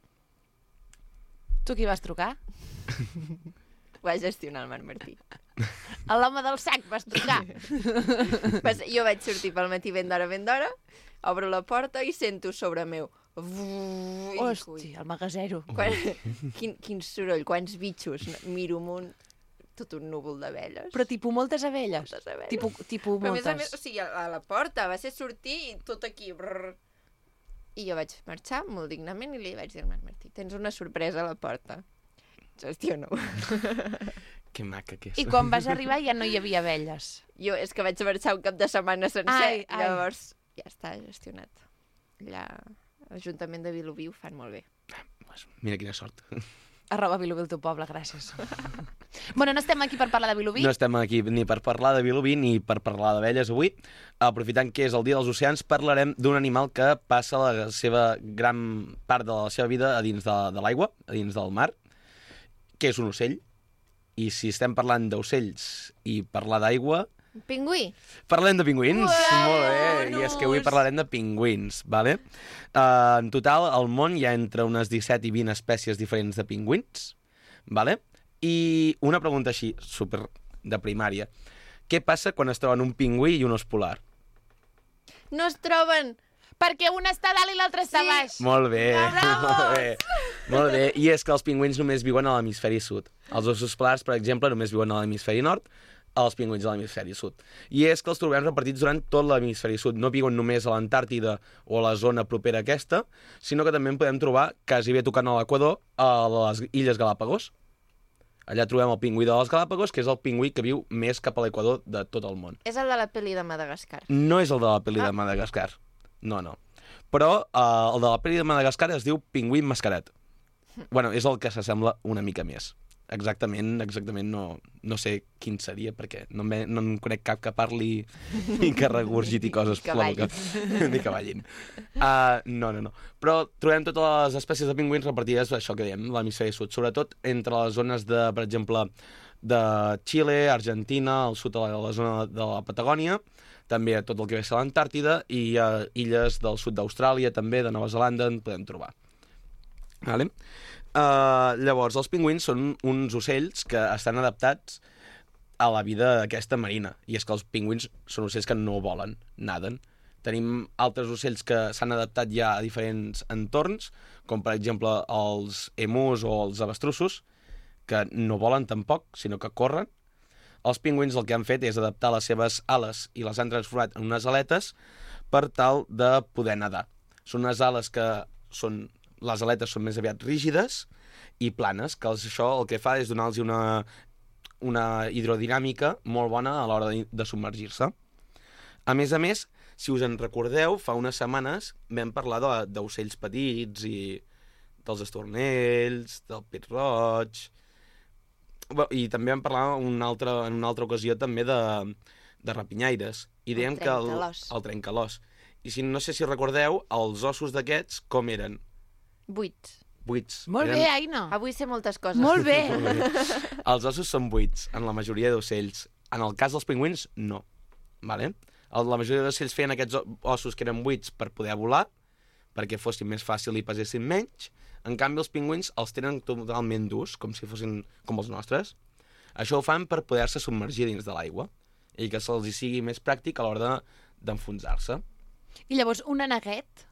Tu qui vas trucar? Ho va gestionar el Marc Martí. A l'home del sac vas trucar. Jo vaig sortir pel matí ben d'hora, obro la porta i sento sobre meu. Hosti, el magasero. Quin soroll, quants bitxos. Miro amunt, tot un núvol d'abelles. Però tipus moltes abelles. Moltes abelles. Tipus Però a moltes. més, o sigui, a la porta va ser sortir i tot aquí... Brrr. I jo vaig marxar molt dignament i li vaig dir al Marc Martí, tens una sorpresa a la porta. Gestiona-ho. Que maca que és. I quan vas arribar ja no hi havia abelles. Jo és que vaig marxar un cap de setmana sencer, Ai. llavors ja està gestionat. Allà, l'Ajuntament de Vilobí ho fan molt bé. Mira quina sort. @Vilobí el teu poble, gràcies. Bueno, no estem aquí per parlar de Vilobí. No estem aquí ni per parlar de Vilobí ni per parlar d'abelles avui. Aprofitant que és el Dia dels Oceans, parlarem d'un animal que passa la seva gran part de la seva vida a dins de l'aigua, a dins del mar, que és un ocell. I si estem parlant d'ocells i parlar d'aigua... Pingüí? Parlem de pingüins. Molt bé. I és que avui parlarem de pingüins, vale? En total, al món hi ha entre unes 17 i 20 espècies diferents de pingüins, vale? I una pregunta així, super de primària. Què passa quan es troben un pingüí i un os polar? No es troben! Perquè un està a dalt i l'altre està a baix. Molt bé, Bravo! molt bé. Molt bé. I és que els pingüins només viuen a l'hemisferi sud. Els ossos polars, per exemple, només viuen a l'hemisferi nord, els pingüins a l'hemisferi sud. I és que els trobem repartits durant tot l'hemisferi sud. No viuen només a l'Antàrtida o a la zona propera a aquesta, sinó que també en podem trobar, quasi bé tocant a l'Equador, a les Illes Galàpagos. Allà trobem el pingüí de les Galàpagos, que és el pingüí que viu més cap a l'Equador de tot el món. És el de la pel·li de Madagascar. No és el de la pel·li de Madagascar. No. Però el de la pel·li de Madagascar es diu pingüí mascarat. Bueno, és el que s'assembla una mica més. Exactament no sé quin seria, perquè no en conec cap que parli i que regurgiti coses per la boca. Ni que ballin. No. Però trobem totes les espècies de pingüins repartides, això que dèiem, l'hemisferi sud, sobretot entre les zones de, per exemple, de Xile, Argentina, al sud de la zona de la Patagònia, també a tot el que ve a l'Antàrtida i a illes del sud d'Austràlia, també, de Nova Zelanda, en podem trobar. Vale? Llavors, els pingüins són uns ocells que estan adaptats a la vida aquesta marina. I és que els pingüins són ocells que no volen, naden. Tenim altres ocells que s'han adaptat ja a diferents entorns, com per exemple els emus o els avestrussos, que no volen tampoc, sinó que corren. Els pingüins el que han fet és adaptar les seves ales i les han transformat en unes aletes per tal de poder nedar. Són unes ales que són... Les aletes són més aviat rígides i planes, que això el que fa és donar-los una hidrodinàmica molt bona a l'hora de submergir-se. A més, si us en recordeu, fa unes setmanes vam parlar d'ocells petits i dels estornells, del pit roig... I també vam parlar en una altra ocasió també de rapinyaires. I dèiem que el trencalòs. I no sé si recordeu, els ossos d'aquests com eren? Buits. Molt bé, Aina. Avui sé moltes coses. Molt bé. Els ossos són buits, en la majoria d'ocells. En el cas dels pingüins, no. Vale? La majoria d'ocells feien aquests ossos que eren buits per poder volar, perquè fossin més fàcil i pesessin menys. En canvi, els pingüins els tenen totalment durs, com si fossin com els nostres. Això ho fan per poder-se submergir dins de l'aigua i que se'ls sigui més pràctic a l'hora d'enfonsar-se. I llavors, un aneguet?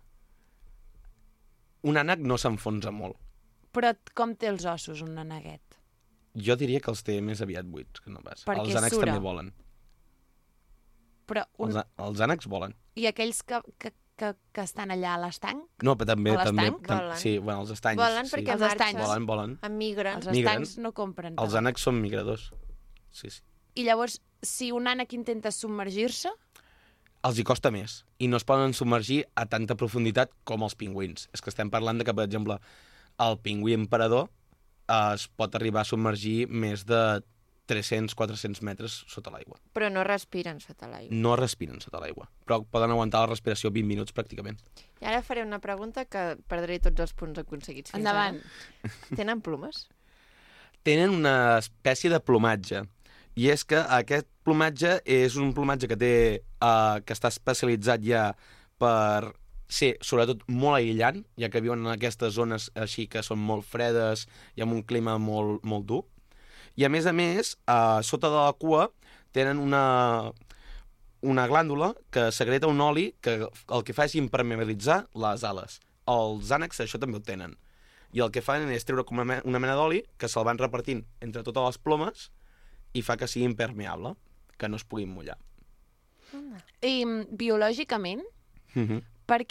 Un ànec no s'enfonsa molt. Però com té els ossos, un aneguet? Jo diria que els té més aviat buits, que no pas. Perquè els ànecs sura. també volen. Però Els ànecs volen. I aquells que estan allà a l'estanc? No, però també... A l'estanc? Volen. Sí, bueno, els estanys. Volen sí. perquè Els estanys. marxen, Volen. emigren. Els Migren. estancs no compren. Els ànecs són migradors. Sí. I llavors, si un ànec intenta submergir-se, Els hi costa més. I no es poden submergir a tanta profunditat com els pingüins. És que estem parlant de que, per exemple, el pingüí emperador es pot arribar a submergir més de 300-400 metres sota l'aigua. Però no respiren sota l'aigua. No respiren sota l'aigua, però poden aguantar la respiració 20 minuts pràcticament. I ara faré una pregunta que perdré tots els punts aconseguits fins endavant. ara. Tenen plomes? Tenen una espècie de plomatge, i és que aquest plomatge és un plomatge que té que està especialitzat ja per ser, sobretot, molt aïllant, ja que viuen en aquestes zones així que són molt fredes i amb un clima molt, molt dur. I, a més, sota de la cua tenen una glàndula que secreta un oli que el que fa és impermeabilitzar les ales. Els ànecs això també ho tenen. I el que fan és treure com una mena d'oli que se'l van repartint entre totes les plomes i fa que sigui impermeable, que no es puguin mullar. I biològicament, per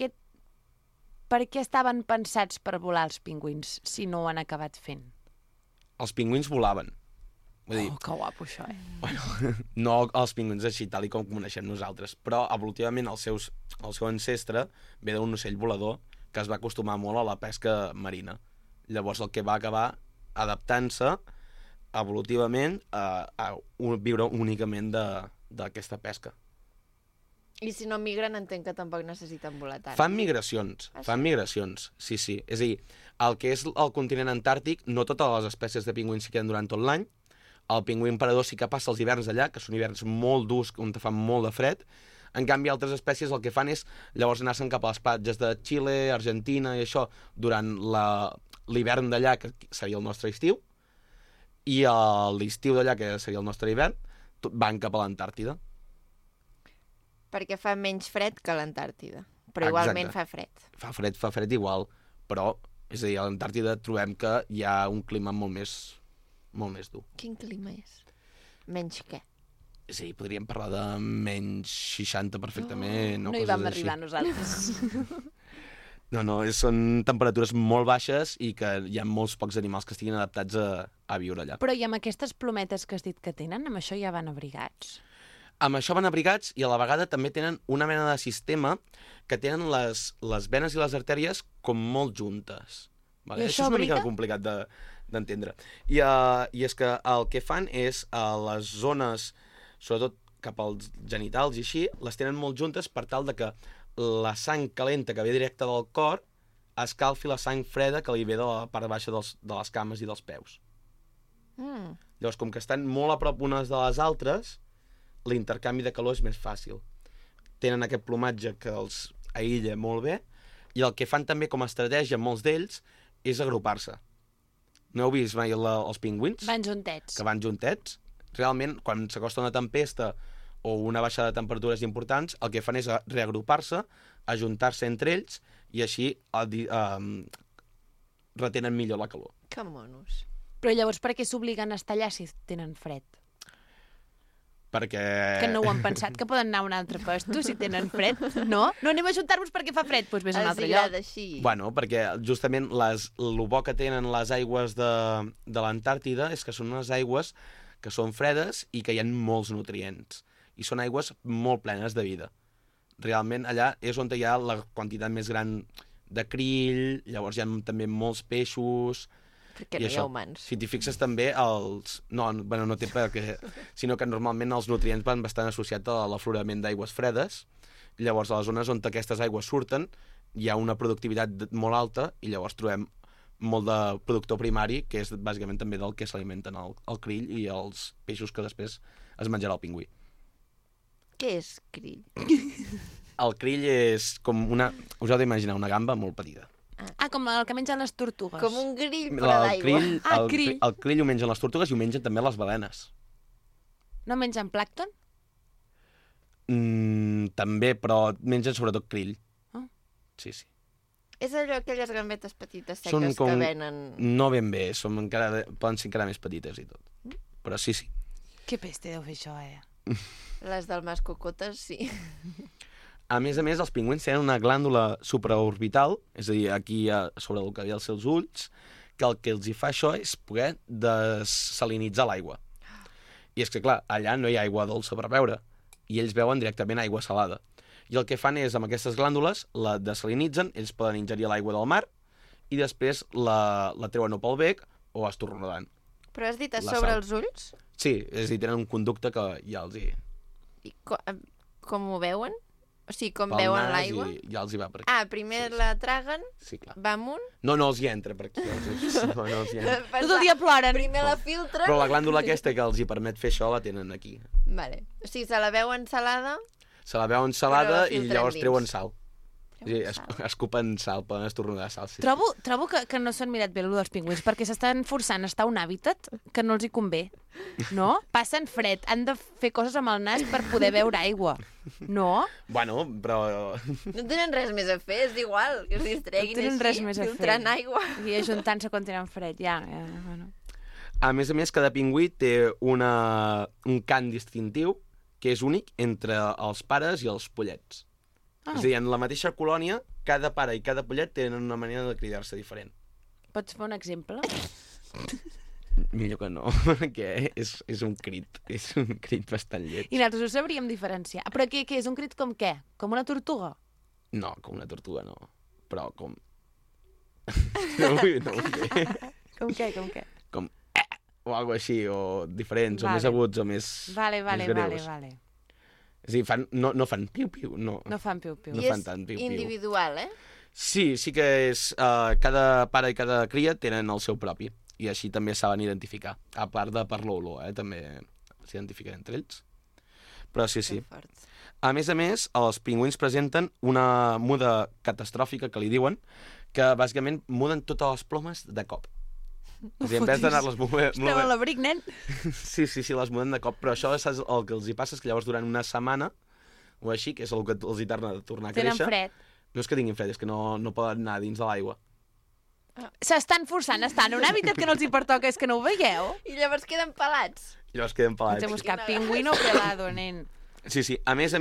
què estaven pensats per volar els pingüins si no ho han acabat fent? Els pingüins volaven. Vull dir, Que guapo això, bueno, no els pingüins així, tal i com coneixem nosaltres, però evolutivament el seu ancestre ve d'un ocell volador que es va acostumar molt a la pesca marina. Llavors el que va acabar adaptant-se evolutivament a viure únicament d'aquesta pesca. I si no migren, entenc que tampoc necessiten volar tant. Fan migracions, sí. És a dir, el que és el continent antàrtic, no totes les espècies de pingüins s'hi queden durant tot l'any. El pingüí emperador sí que passa els hiverns allà, que són hiverns molt durs, on fa molt de fred. En canvi, altres espècies el que fan és llavors anar-se'n cap a les platges de Xile, Argentina i això, durant l'hivern d'allà, que seria el nostre estiu, i l'estiu d'allà, que seria el nostre hivern, van cap a l'Antàrtida. Perquè fa menys fred que l'Antàrtida. Però igualment fa fred. Fa fred igual, però, és a dir, a l'Antàrtida trobem que hi ha un clima molt més dur. Quin clima és? Menys què? És a dir, podríem parlar de menys 60 perfectament. No hi vam arribar nosaltres. No, són temperatures molt baixes i que hi ha molts pocs animals que estiguin adaptats a viure allà. Però i amb aquestes plometes que has dit que tenen, amb això ja van abrigats? Amb això van abrigats i a la vegada també tenen una mena de sistema que tenen les venes i les artèries com molt juntes. Vale? I això és una abriga? mica complicat d'entendre. I és que el que fan és a les zones, sobretot cap als genitals i així, les tenen molt juntes per tal de que la sang calenta que ve directa del cor escalfi la sang freda que li ve de la part baixa de les cames i dels peus. Llavors, com que estan molt a prop unes de les altres, l'intercanvi de calor és més fàcil. Tenen aquest plomatge que els aïlla molt bé i el que fan també com a estratègia molts d'ells és agrupar-se. No heu vist mai els pingüins? Van juntets. Que van juntets. Realment, quan s'acosta una tempesta o una baixada de temperatures importants, el que fan és reagrupar-se, ajuntar-se entre ells i així retenen millor la calor. Que monos. Però llavors per què s'obliguen a estar allà si tenen fred? Perquè... Que no ho han pensat, que poden anar a un altre lloc si tenen fred, no? No anem a ajuntar-vos perquè fa fred, doncs vés a un altre lloc. Així. Bueno, perquè justament el bo que tenen les aigües de l'Antàrtida és que són unes aigües que són fredes i que hi ha molts nutrients. I són aigües molt plenes de vida. Realment allà és on hi ha la quantitat més gran de krill, llavors hi ha també molts peixos... Perquè no hi ha humans. Si t'hi fixes també els... No té per què... Sinó que normalment els nutrients van bastant associats a l'aflorament d'aigües fredes. Llavors, a les zones on aquestes aigües surten hi ha una productivitat molt alta i llavors trobem molt de productor primari, que és bàsicament també del que s'alimenten el krill i els peixos que després es menjarà el pingüí. Què és krill? El krill és com una... Us heu d'imaginar una gamba molt petita. Ah, com el que mengen les tortugues. Com un grill, però d'aigua. Krill. El krill ho mengen les tortugues i ho mengen també les balenes. No mengen plàncton? També, però mengen sobretot krill. Ah. Sí. És allò, aquelles gambetes petites seques que venen... No ben bé, poden ser encara més petites i tot. Però sí. Que peste deu fer això, Les del Mas Cocotes, sí. A més, els pingüins tenen una glàndula supraorbital, és a dir, aquí sobre el que hi ha els seus ulls, que el que els hi fa això és poder desalinitzar l'aigua. I és que, clar, allà no hi ha aigua dolça per beure, i ells beuen directament aigua salada. I el que fan és, amb aquestes glàndules, la desalinitzen, ells poden ingerir l'aigua del mar, i després la treuen o pel bec o estornudant. Però has dit a La sobre sal. els ulls? Sí, és a dir, tenen un conducte que ja els hi... I com ho veuen? O sigui, com pel veuen nas l'aigua? I ja els hi va per aquí. Ah, primer la traguen, Sí, clar. va amunt... No els hi entra per aquí. No els hi entra. Tot el dia ploren. Primer la filtren... Però la glàndula aquesta que els hi permet fer això la tenen aquí. Vale. O sigui, se la veuen salada... Se la veuen Però salada la i filtren llavors dins. treuen sal. Treuen Sí, sal. escupen sal, poden estornudar sal. Sí. Trobo que no s'han mirat bé allò dels pingüins, perquè s'estan forçant a estar a un hàbitat que no els hi convé, no? Passen fred, han de fer coses amb el nas per poder beure aigua, no? Bueno, però... No tenen res més a fer, és igual, que es distreguin No tenen així, res més a fer. filtrant aigua. I ajuntant-se quan tenen fred, ja bueno. A més, cada pingüí té un cant distintiu que és únic entre els pares i els pollets. Ah. És a dir, en la mateixa colònia, cada pare i cada pollet tenen una manera de cridar-se diferent. Pots fer un exemple? Millor que no, perquè és un crit. És un crit bastant lleig. I nosaltres ho sabríem diferenciar. Però què és? Un crit com què? Com una tortuga? No, com una tortuga no. Però com... no ho sé. Com què? Com... o algo així, o diferents, o Vale. més aguts, o més... Vale. més greus. És a dir, no fan piu-piu, no. No fan piu-piu. No I fan és tant piu-piu. individual, eh? Sí que és... cada pare i cada cria tenen el seu propi, i així també saben identificar. A part de per l'olor, també s'identifiquen entre ells. Però sí. Que fort. A més, els pingüins presenten una muda catastròfica, que li diuen, que bàsicament muden totes les plomes de cop. És a dir, en vez d'anar-les Estem a l'abric, nen. Sí, les muden de cop, però això saps, el que els hi passa és que llavors durant una setmana o així, que és el que els hi torna a Tenen créixer, fred. no és que tinguin fred, és que no poden anar dins de l'aigua. S'estan forçant a estar en un hàbitat que no els hi pertoca, és que no ho veieu? I llavors queden pelats. I llavors queden Ens pelats. hem buscat pingüino pelado, nen. Sí. A més,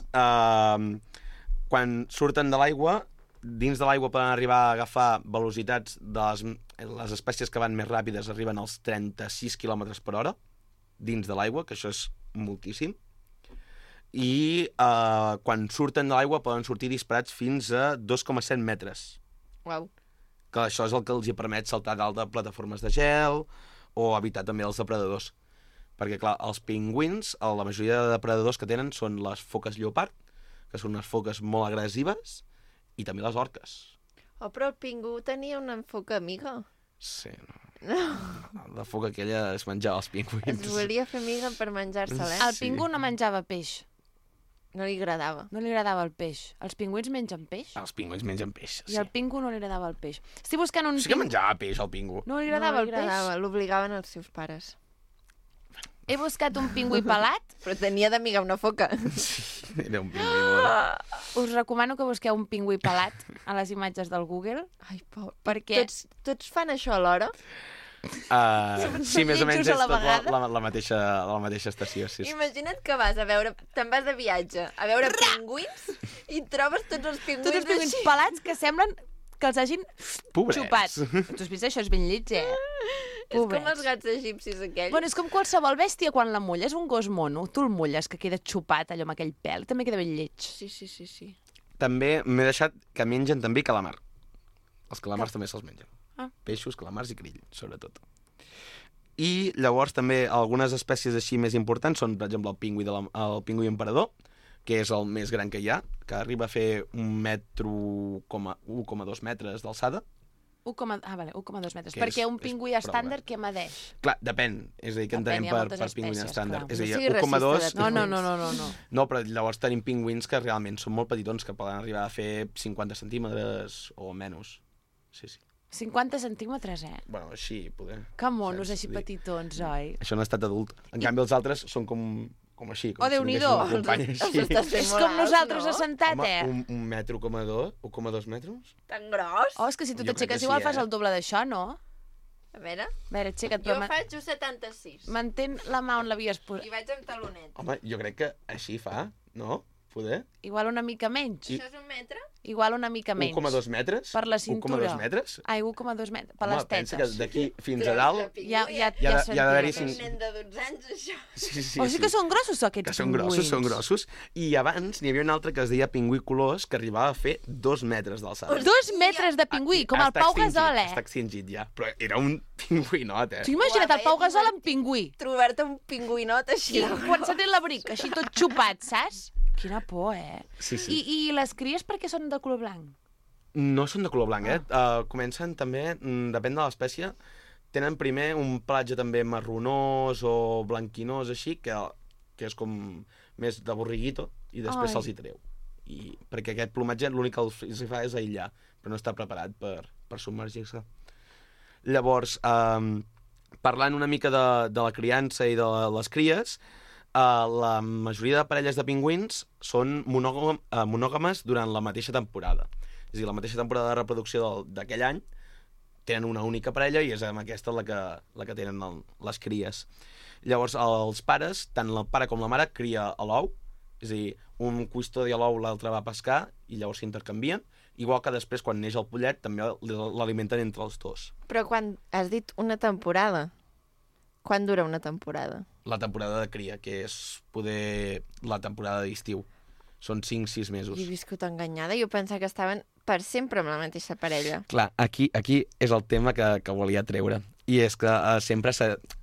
quan surten de l'aigua, dins de l'aigua poden arribar a agafar velocitats de les espècies que van més ràpides, arriben als 36 km per hora dins de l'aigua, que això és moltíssim. I quan surten de l'aigua poden sortir disparats fins a 2,7 metres. Uau. Que això és el que els hi permet saltar dalt de plataformes de gel o evitar també els depredadors. Perquè, clar, els pingüins, la majoria de depredadors que tenen són les foques lleopard, que són unes foques molt agressives, i també les orques. Oh, però el pingú tenia una foca amiga. Sí, no. La foca aquella es menjava els pingüins. Es volia fer amiga per menjar-se-la, eh? El pingú no menjava peix. No li agradava. No li agradava el peix. Els pingüins mengen peix? Els pingüins mengen peix, I sí. al pingú no li agradava el peix. Estic buscant un Sí que menjava peix, el pingú. No li agradava no li el peix? L'obligaven els seus pares. He buscat un pingüí pelat. Però tenia d'amiga una foca. Era un pingüí molt... Us recomano que busqueu un pingüí pelat a les imatges del Google. Ai, por. Perquè Tots fan això alhora? sí, més o menys lletjos a és la tot vegada. la mateixa estació, sí. Imagina't que te'n vas de viatge a veure pingüins i trobes tots els pingüins, tots els pingüins així. pelats que semblen que els hagin Pobrets. xupat. Tu has vist això? És ben lleig, eh? És com els gats egipcis aquells. Bueno, és com qualsevol bèstia quan la mulles. Un gos mono, tu el mulles, que queda xupat allò amb aquell pèl. També queda ben lleig. Sí. També m'he deixat que mengen també calamar. Els calamars també se'ls mengen. Ah. Peixos, calamars i krill, sobretot. I llavors també algunes espècies així més importants són, per exemple, el pingüí emperador, que és el més gran que hi ha, que arriba a fer 1,2 metres d'alçada. 1,2 metres. Que Perquè és- un pingüí és prou estàndard què medeix? Clar, depèn. És a dir, que Depèn, entenem hi ha per moltes pingüí espècies, estàndard. clar. És a dir, No sigui racista 1,2... de No. No, però llavors tenim pingüins que realment són molt petitons, que poden arribar a fer 50 centímetres o menys. Sí. 50 centímetres, eh? Bueno, així, poder. Que monos, Saps? així Vull dir, petitons, oi? Això no ha estat adult. En canvi, els altres són com així. Com Oh, Déu-n'hi-do. tinguessin una companya Els així. estàs fent És molt com alts, nosaltres no? assentat, Home, eh? un metro, 1,2 metres? Tan gros? Oh, és que si tu Jo crec t'aixeques que sí, igual fas eh? el doble d'això, no? A veure, A veure, aixeca't, jo però faig 1,76 mantén la mà on l'havies posat. i vaig amb talonet. Home, jo crec que així fa, no? Poder? Igual una mica menys. Això és 1 metre? Igual una mica menys. 1,2 metres? Per la cintura. 1,2 metres? Ai, 1,2 metres. Per Home, les pensa tetes. que d'aquí fins a dalt... Ja Hi ha d'haver-hi És un cinc- nen de 12 anys, això. Sí, O sigui que són grossos aquests que són grossos, pingüins. són grossos. I abans n'hi havia un altre que es deia pingüí colors, que arribava a fer 2 metres d'alçada. 2 metres de pingüí, com el Està Pau extingit, Gasol, Està extingit ja, però era un pingüinot, O sigui, imagina't Uau, el Pau veia Gasol divertit. amb pingüí. Trobar-te un pingüinot així. I quan s'ha tret l'abric, així tot xupat, saps? Quina por, Sí, sí. I les cries per què són de color blanc? No són de color blanc, comencen també, depèn de l'espècie, tenen primer un pelatge també marronós o blanquinós, així, que és com més de borriguito, i després Ai. se'ls hi treu. Perquè aquest plomatge l'únic que els fa és aïllar, però no està preparat per submergir-se. Llavors, parlant una mica de la criança i de les cries, la majoria de parelles de pingüins són monògames durant la mateixa temporada. És a dir, la mateixa temporada de reproducció d'aquell any tenen una única parella i és amb aquesta la que tenen les cries. Llavors, els pares, tant el pare com la mare, cria a l'ou, és a dir, un custodia l'ou, l'altre va a pescar i llavors s'intercanvien, igual que després, quan neix el pollet, també l'alimenten entre els dos. Però quan has dit una temporada, quan dura una temporada? La temporada de cria, que és poder la temporada d'estiu. Són 5-6 mesos. Jo he viscut enganyada. Jo pensava que estaven per sempre amb la mateixa parella. Clar, aquí és el tema que volia treure. I és que sempre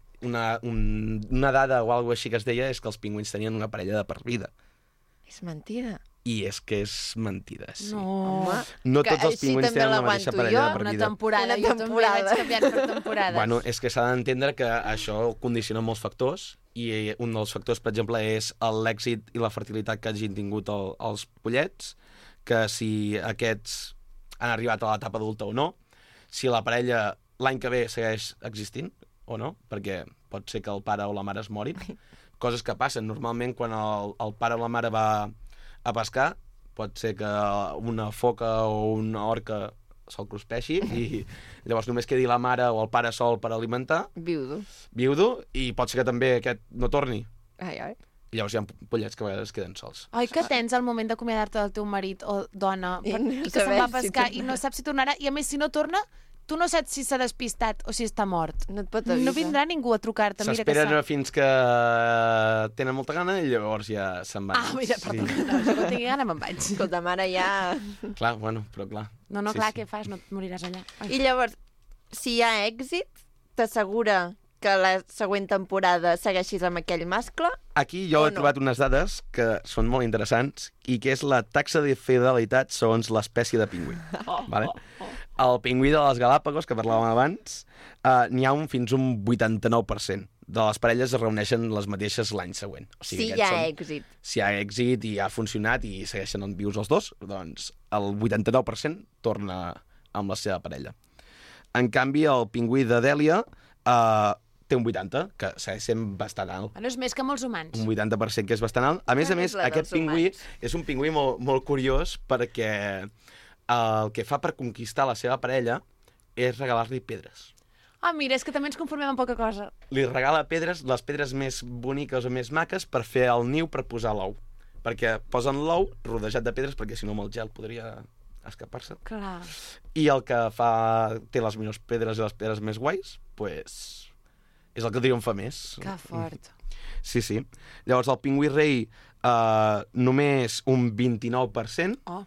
una dada o alguna així que es deia és que els pingüins tenien una parella de per vida. És mentida. I és que és mentida, sí. No. No Que tots els així pingüins també tenen la mateixa l'aguanto parella jo, de per Una vida. temporada. Una Jo també temporada. vaig canviant per temporades. Bueno, és que s'ha d'entendre que això condiciona molts factors i un dels factors, per exemple, és l'èxit i la fertilitat que hagin tingut els pollets, que si aquests han arribat a l'etapa adulta o no, si la parella l'any que ve segueix existint o no, perquè pot ser que el pare o la mare es morin. Coses que passen. Normalment, quan el pare o la mare va a pescar, pot ser que una foca o una orca se'l cruspeixi i llavors només quedi la mare o el pare sol per alimentar, viudo, i pot ser que també aquest no torni. Ai, ai. I llavors hi ha pollets que a vegades queden sols. Ai, que tens al moment d'acomiadar-te del teu marit o dona I no i que se'n saber va a si pescar tornarà. i no saps si tornarà, i a més, si no torna, tu no saps si s'ha despistat o si està mort. No et pot avisar. No vindrà ningú a trucar-te, mira que S'esperen sap. fins que tenen molta gana i llavors ja se'n van. Ah, mira, perdó. No, jo quan tingui gana me'n vaig. Escolta, mare, ja... Clar, bueno, però clar. No, no, Sí, clar, sí. què fas? No et moriràs allà. Ai. I llavors, si hi ha èxit, t'assegura que la següent temporada segueixis amb aquell mascle? Aquí jo O he no? trobat unes dades que són molt interessants i que és la taxa de fidelitat segons l'espècie de pingüí. Vale? El pingüí de les Galàpagos, que parlàvem abans, n'hi ha fins un 89%. De les parelles es reuneixen les mateixes l'any següent. O Si sigui, hi ha aquests èxit. si hi ha èxit i ha funcionat i segueixen vius els dos, doncs el 89% torna amb la seva parella. En canvi, el pingüí de Dèlia té un 80%, que segueix sent bastant alt. Bueno, és més que molts humans. Un 80% que és bastant alt. A més, és la aquest dels pingüí humans. és un pingüí molt, molt curiós perquè el que fa per conquistar la seva parella és regalar-li pedres. Ah, mira, és que també ens conformem amb poca cosa. Li regala pedres, les pedres més boniques o més maques, per fer el niu per posar l'ou. Perquè posen l'ou rodejat de pedres, perquè si no amb el gel podria escapar-se. Clar. I el que té les millors pedres i les pedres més guais, pues, és el que triomfa més. Que fort. Sí, sí. Llavors, el pingüí rei només un 29%, Oh.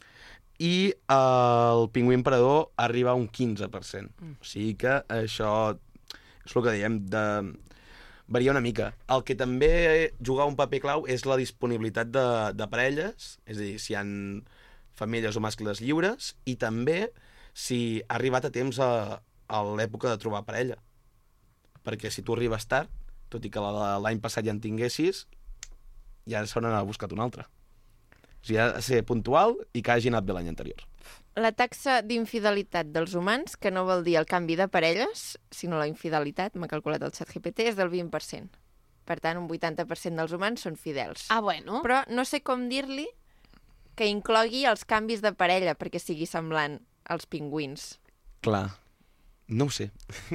i el pingüí emperador arriba a un 15%. O sigui que això és el que dèiem, varia una mica. El que també juga un paper clau és la disponibilitat de parelles, és a dir, si hi ha femelles o mascles lliures, i també si ha arribat a temps a l'època de trobar parella. Perquè si tu arribes tard, tot i que l'any passat ja en tinguessis, ja s'hauran d'anar a buscar un altre. O sigui, ha de ser puntual i que hagi anat bé l'any anterior. La taxa d'infidelitat dels humans, que no vol dir el canvi de parelles, sinó la infidelitat, m'ha calculat el ChatGPT, és del 20%. Per tant, un 80% dels humans són fidels. Ah, bueno. Però no sé com dir-li que inclogui els canvis de parella perquè sigui semblant als pingüins. Clar. No ho sé.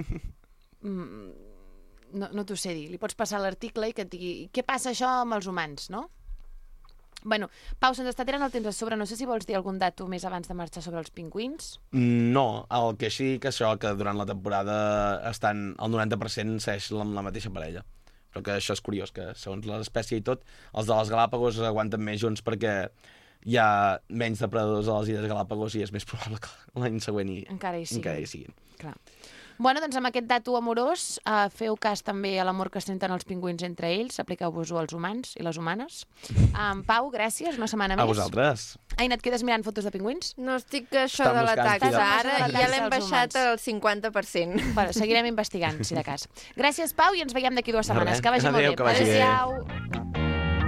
No t'ho sé dir. Li pots passar l'article i que et digui què passa això amb els humans, no? Bueno, Pau, se'ns està tirant el temps a sobre. No sé si vols dir algun dato més abans de marxar sobre els pingüins. No, el que sí que això, que durant la temporada estan el 90% segueix amb la mateixa parella. Però que això és curiós, que segons l'espècie i tot, els de les Galàpagos aguanten més junts perquè hi ha menys depredadors a les Illes Galàpagos i és més probable que l'any següent Encara hi siguin. Clar. Bueno, doncs amb aquest dato amorós, feu cas també a l'amor que senten els pingüins entre ells, apliqueu-vos-ho als humans i les humanes. Pau, gràcies, una setmana més. A vosaltres. Aina, et quedes mirant fotos de pingüins? No estic això Està de la buscant taxa, fidel. ara La ja taxa l'hem als baixat humans. al 50%. Bueno, seguirem investigant, si de cas. Gràcies, Pau, i ens veiem d'aquí 2 setmanes. res. Que vagi Adéu, molt bé. que vagi bé. Adéu-siau.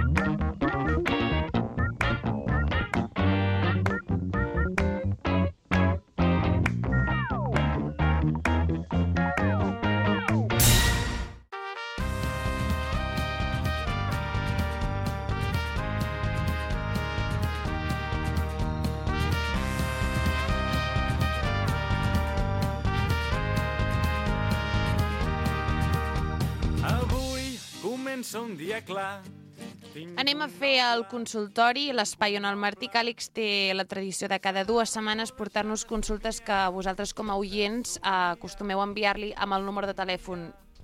Avui comença un dia clar. Anem a fer el consultori, l'espai on el Martí Càlix té la tradició de cada 2 setmanes portar-nos consultes que vosaltres com a oients acostumeu a enviar-li amb el número de telèfon.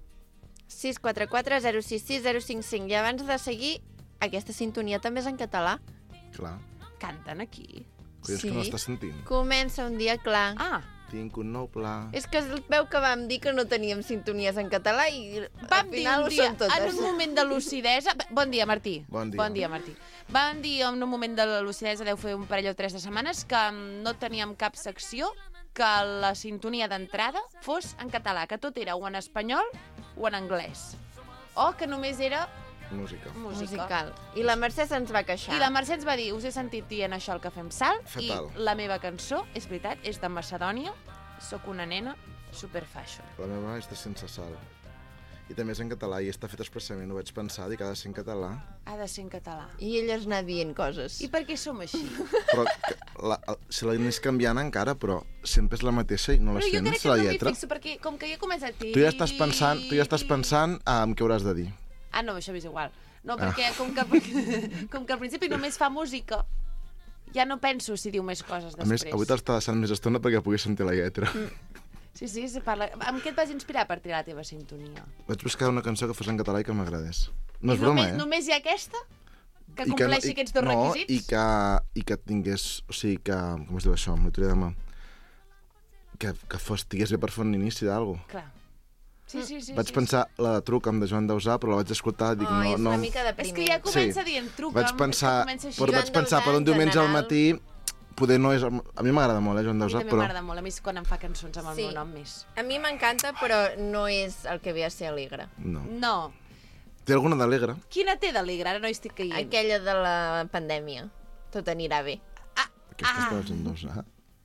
644 066 055. I abans de seguir, aquesta sintonia també és en català. Clar. Canten aquí. És que no estàs sentint. Comença un dia clar. Ah, Tinc un nou pla. És que es veu que vam dir que no teníem sintonies en català i vam al dir final un ho dia, són totes. en un moment de lucidesa... Bon dia, Martí. Bon dia. Bon dia, Martí. Vam dir en un moment de lucidesa, deu fer un parell o 3 de setmanes, que no teníem cap secció, que la sintonia d'entrada fos en català, que tot era o en espanyol o en anglès. O que només era Música. música. Musical. I la Mercè se'ns va queixar. I la Mercè ens va dir, us he sentit dient això al que fem salt, Fatal. i la meva cançó, és veritat, és de Macedònia, soc una nena superfashion. La meva és de sense sal. I també és en català, i està fet expressament. Ho vaig pensar, dic que ha de ser en català. Ha de ser en català. I ell es anà dient coses. I per què som així? Però se la anés canviant encara, però sempre és la mateixa i no la Però jo crec sents, que la no m'hi lletra. fixo, perquè com que ja comença a dir... Tu ja estàs pensant en què hauràs de dir. Ah, no, això m'és igual. No, perquè com que al principi només fa música, ja no penso si diu més coses A més, després. avui t'està deixant més estona perquè puguis sentir la lletra. Sí, se parla... Amb què et vas inspirar per triar la teva sintonia? Vaig buscar una cançó que fos en català i que m'agradés. No és I broma, només hi ha aquesta? Que I compleixi aquests 2 requisits? I que tingués, o sigui, que, com es diu això, amb l'autoria de mà, que estigués bé per fer un inici d'algú. Clar. Sí. Vaig pensar la de Truca'm de Joan Dausà, però la vaig escoltar i dic, Oh, és no... una mica És deprimint. que ja comença Sí. dient truca'm, Vaig pensar, comença així. però Joan vaig pensar Dausà, per un en diumenge al general. matí, poder no és... A mi m'agrada molt, Joan A mi Dausà, també però... m'agrada molt, a mi és quan em fa cançons amb el Sí. meu nom més. A mi m'encanta, però no és el que ve a ser alegre. No. No. Té alguna d'alegre? Quina té d'alegre? Ara no hi estic caient. Aquella de la pandèmia. Tot anirà bé. Aquesta està a Joan Dausà.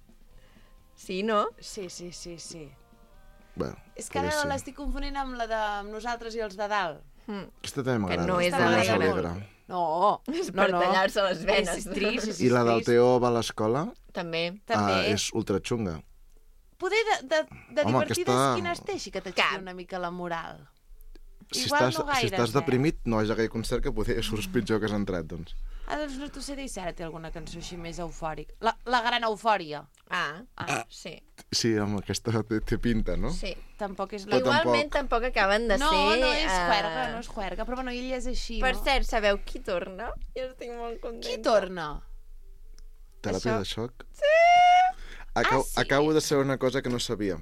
Sí, no? Sí. Bueno, És que ara podria ser. l'estic confonint amb la de nosaltres i els de dalt. Aquesta també m'agrada. no és però no és alegre. alegre. No, És per tallar-se les venes. És trist, I la del trist. Teo va a l'escola També. També. és ultra xunga. Poder de Home, divertides, aquesta- quines té, així que t'aixequi una mica la moral. Si Igual estàs, no gaire, si estàs deprimit, no vagis a aquell concert que poder surts pitjor que has entrat, doncs. Ah, doncs no t'ho sé dir si ara té alguna cançó així més eufòrica. La gran eufòria. Ah, sí. Sí, home, aquesta té pinta, no? Sí. Tampoc és la... Però Igualment tampoc acaben de No, ser... no és juerga, no és juerga, però bueno, ell és així, Per no? cert, sabeu qui torna? Jo estic molt contenta. Qui torna? Teràpia Això- de xoc? Sí! sí? Acabo de saber una cosa que no sabia.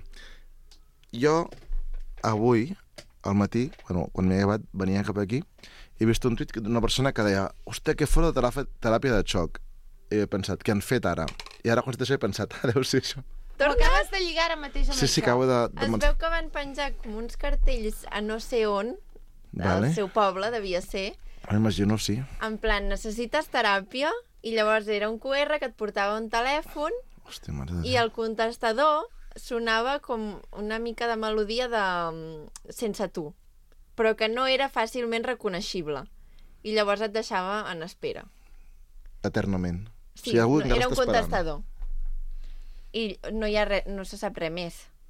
Jo, avui, al matí, bueno, quan m'he llevat, venia cap aquí, he vist un tuit d'una persona que deia hòstia, que fora de teràpia de xoc. I he pensat, què han fet ara? I ara, quan he pensat, deu ser això. Però acabes de lligar ara mateix amb Sí, això. acabo de... Es veu que van penjar com uns cartells a no sé on, Vale. al seu poble, devia ser, M'imagino, sí. en plan, necessites teràpia, i llavors era un QR que et portava un telèfon, Hòstia, mare de i el contestador sonava com una mica de melodia de sense tu, però que no era fàcilment reconeixible. I llavors et deixava en espera. Eternament. Sí, O sigui, algú encara era un està esperant. contestador. I no hi ha res, no se sap res més.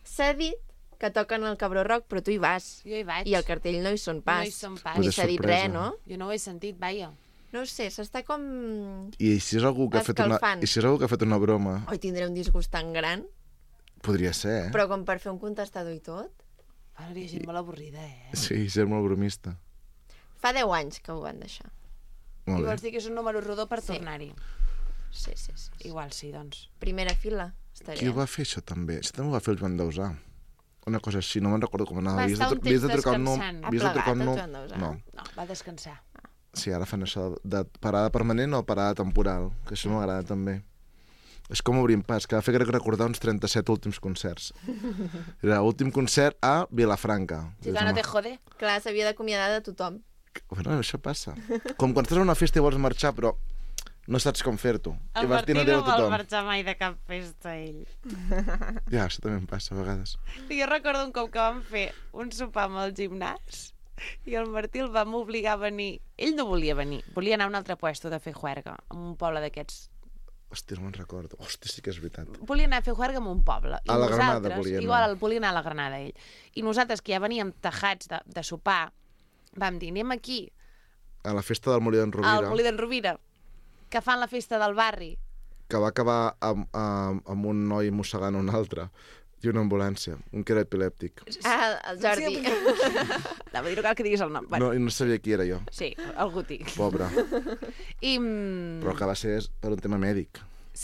S'ha dit que toquen el Cabró Rock, però tu hi vas. Jo hi vaig. I al cartell no hi són pas. No hi són pas. Ni Pues és s'ha dit sorpresa. res, no? Jo no ho he sentit, vaja. No ho sé, s'està com... I si és algú que ha fet una, Escalfant. i si és algú que ha fet una broma, Oi, tindré un disgust tan gran, podria ser, però com per fer un contestador i tot. Ara hi ha gent molt avorrida, Sí, ser molt bromista. Fa 10 anys que ho van deixar. I Molt bé. vols dir que és un número rodó per Sí. tornar-hi? Sí. Igual sí, doncs. Primera fila, estaria. Qui ho va fer, això, també? Això també ho va fer el Joan Dausà. Una cosa així, no me'n recordo com anava. Va estar un temps descansant. Ha Havies de trucar plegat, un el nom... Joan Dausà? No. No, va descansar. Sí, ara fan això de parada permanent o parada temporal, que això m'agrada també. És com obrim pas, que va fer crec recordar uns 37 últims concerts. Era l'últim concert a Vilafranca. Chica, no te jode. Clar, s'havia d'acomiadar de tothom. Bueno, això passa. Com quan estàs a una festa i vols marxar, però no saps com fer-ho. I El vas Martí dir no adéu a vol tothom. marxar mai de cap festa, ell. Ja, això també em passa a vegades. Jo recordo un cop que vam fer un sopar amb el gimnàs i el Martí el vam obligar a venir. Ell no volia venir, volia anar a un altre puesto de fer juerga, en un poble d'aquests. Hòstia, no me'n recordo. Hòstia, sí que és veritat. Volia anar a fer juerga en un poble. I A la Granada nosaltres, volia anar. igual volia anar a la Granada, ell. I nosaltres, que ja veníem tajats de sopar, vam dir, anem aquí, A la festa del Molí d'en Rovira, al Molí d'en Rovira, que fan la festa del barri. que va acabar amb un noi mossegant un altre i una ambulància, un que era epilèptic. Ah, el Jordi. Anava a dir, no cal que diguis el nom. Bueno, No, i no sabia qui era jo, sí, el Guti. pobre. I, Però que va ser per un tema mèdic.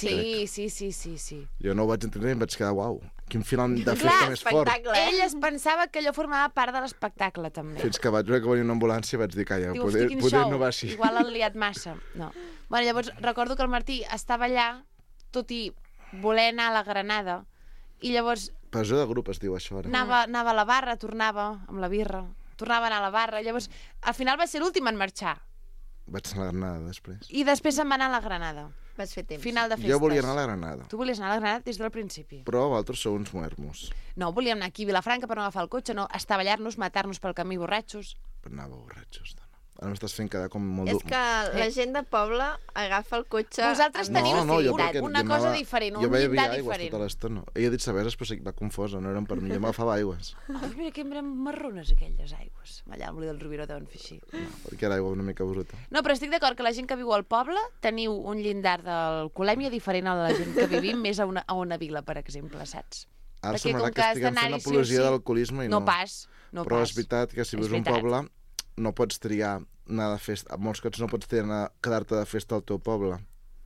sí. Jo no ho vaig entendre i em vaig quedar, uau, quin final de festa Clar, més fort. espectacle. Ell es pensava que allò formava part de l'espectacle, també. Fins que vaig veure que venia una ambulància i vaig dir, calla, Diu, poder, hosti, quin poder show. no va així. Igual han liat massa. No. Bueno, llavors, recordo que el Martí estava allà, tot i voler anar a la Granada, i llavors Presó de grup es diu això ara. anava a la barra, tornava amb la birra, tornava a anar a la barra, llavors al final va ser l'últim en marxar, Vaig anar a la Granada després. i després se'n va anar a la Granada. Vas fer temps. Final de festes. Jo volia anar a la Granada, Tu volies anar a la Granada des del principi. però vosaltres sou uns muermos. No, volíem anar aquí a Vilafranca per no agafar el cotxe, no estavellar-nos, matar-nos pel camí borratxos. Però anava borratxos, dona. Ara m'estàs fent quedar com molt... És que la gent de poble agafa el cotxe... Vosaltres amb teniu no, jo facilitat, perquè una jo cosa anava- diferent, jo un bevia llindar aigües diferent. tota l'estona. Ella ha dit cerveses, però sí, va confosa, no eren per mi. Jo m'agafava aigües, Ai, mira que eren marrones aquelles aigües. Allà al Molí del Rovira deuen fer així. perquè era aigua una mica bruta. No, però estic d'acord que la gent que viu al poble teniu un llindar d'alcoholèmia diferent a la gent que vivim més a una vila, per exemple, saps? Ara Perquè semblarà com que que has estiguem fent d'anar-hi sí o apologia sí. de l'alcoholisme i no. No pas, no Però pas. és veritat que si És vius en un veritat. poble no pots triar anar de festa. En molts casos no pots triar anar, quedar-te de festa al teu poble.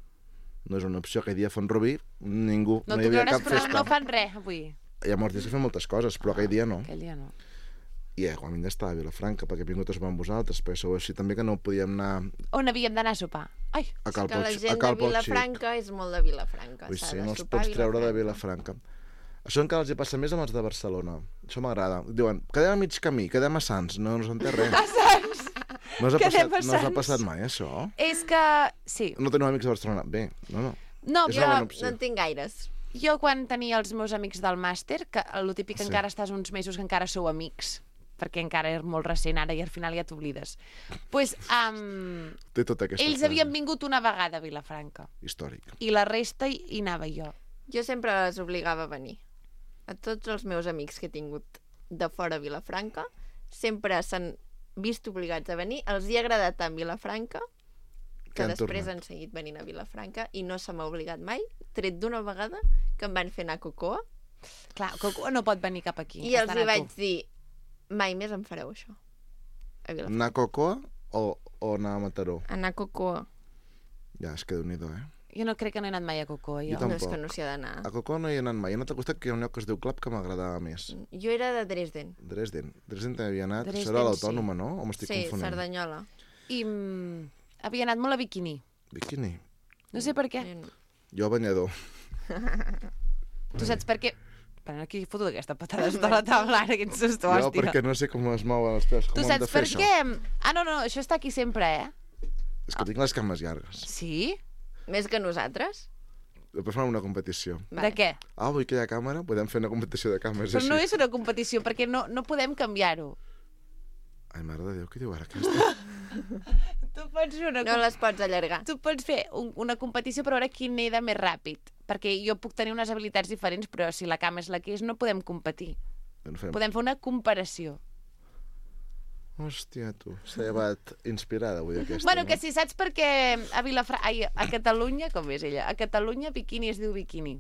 No és una opció. Aquell dia a Font-rubí ningú, No no hi t'ho havia creuràs, cap però festa. no fan res avui. Hi ha molts dies que fem moltes coses, però aquell dia no. Aquell dia no. I igualment estava a Vilafranca, perquè he vingut a sopar amb vosaltres, però sou així també que no podíem anar On havíem d'anar a sopar? Ai, a Cal Que la Poch- a gent de Cal Pochic. Vilafranca és molt de Vilafranca. Ui, s'ha sí, de no els sopar a pots treure de Vilafranca. Això encara els hi passa més amb els de Barcelona. Això m'agrada. Diuen, quedem a mig camí, quedem a Sants. No us entén res. a Sants! No us ha Quedem passat, a no us ha Sants. passat mai, això? És que... Sí. No teniu amics de Barcelona? Bé, no. No, És jo, una bona No opció. en tinc gaires. jo quan tenia els meus amics del màster, que el típic que Sí. encara estàs uns mesos que encara sou amics, perquè encara és molt recent ara i al final ja t'oblides. Pues, Té tota aquesta ells frase. havien vingut una vegada a Vilafranca Històric. i la resta hi anava jo. Jo sempre les obligava a venir. A tots els meus amics que he tingut de fora a Vilafranca sempre s'han vist obligats a venir. Els hi ha agradat tant Vilafranca que han després tornat. han seguit venint a Vilafranca i no se m'ha obligat mai, tret d'una vegada que em van fer anar a Cocoa Clar, Coco no pot venir cap aquí. i has els d'anar hi vaig tu. dir mai més em fareu això a Vilafranca. Anar a Cocoa o anar a Mataró? Anar a Cocoa. Ja, és que Déu-n'hi-do, eh? Jo no crec que no he anat mai a Cocoa, jo. Jo No és que tampoc. no s'hi ha d'anar. A Cocoa no hi he anat mai. He anat al costat que hi ha un lloc que es diu Club que m'agradava més. Jo era de Dresden. Dresden. Dresden també havia anat. Dresden, Això era l'Autònoma, no? O m'estic Sí, confonent? Cerdanyola. I havia anat molt a Bikini. Bikini. No sé per què. Jo no. Jo a banyador. Tu saps per què? Bueno, aquí he fotut aquesta patada sota la taula, ara, quin susto, Jo hòstia. perquè no sé com es mouen els peus. Com Tu hem de saps fer per això? què? Ah, no, això està aquí sempre, eh? És que tinc les cames llargues. Sí? Més que nosaltres? Després farem una competició. De què? Ah, avui que hi ha càmera, podem fer una competició de càmeres Però així. no és una competició, perquè no podem canviar-ho. Ai, mare de Déu, què diu ara aquesta? Tu pots fer No les pots allargar. Tu pots fer una competició per veure qui neda més ràpid. Perquè jo puc tenir unes habilitats diferents, però si la cama és la que és, no podem competir. Podem fer una comparació. Hòstia, tu. S'ha llevat inspirada avui aquesta. Bueno, no? que si saps per què a Catalunya, com és ella? A Catalunya biquini es diu biquini.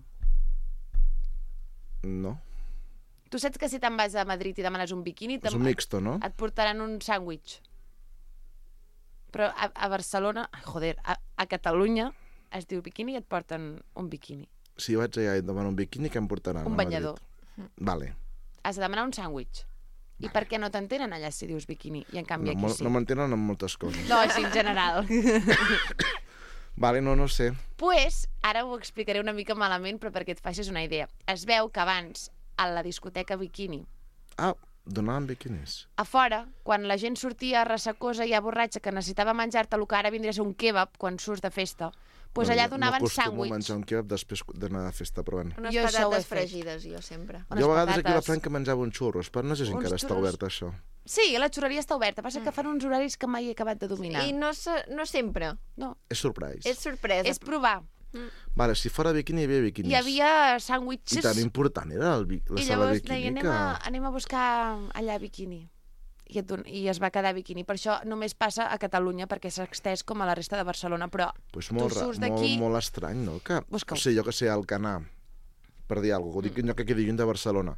No. Tu saps que si te'n vas a Madrid i demanes un biquini... És un mixto, no? Et portaran un sàndwich. Però a Barcelona... Ai, joder, a Catalunya es diu biquini i et porten un biquini. Si jo vaig allà i demano un biquini, què em portaran? Un a Madrid? banyador. Vale. Has de demanar un sàndwich. I per què no t'entenen allà si dius biquini? I en canvi aquí sí. No m'entenen en moltes coses. No, així en general. Vale, no sé. Pues, ara ho explicaré una mica malament, però perquè et facis una idea. Es veu que abans, a la discoteca biquini, Ah, donaven biquinis. a fora, quan la gent sortia ressacosa i borratxa que necessitava menjar-te el que ara vindria a ser un kebab quan surts de festa, pues allà donaven no acostumo sàndwich. a menjar un kebab després d'anar de festa, però bueno. Unes Jo això ho he patates fet. fregides, jo sempre. Unes Jo a vegades aquí a la patates. Franca menjava uns xurros, però no sé si Uns encara està xurros. obert això. Sí, la xurreria està oberta, passa que fan uns horaris que mai he acabat de dominar. I no sempre. No, És surprise. És sorpresa. és provar. Vale, si fora biquini hi havia biquinis. Hi havia I sàndwiches tan important era la i sala llavors biquini deia, que... anem a buscar allà biquini. I es va quedar biquini. Per això només passa a Catalunya, perquè s'ha extès com a la resta de Barcelona, però Pues tu molt, surts molt, d'aquí... molt estrany, no? Que, Busca-ho. o sigui, jo que sé, Alcanar, per dir alguna cosa, ho dic jo que quedi lluny de Barcelona.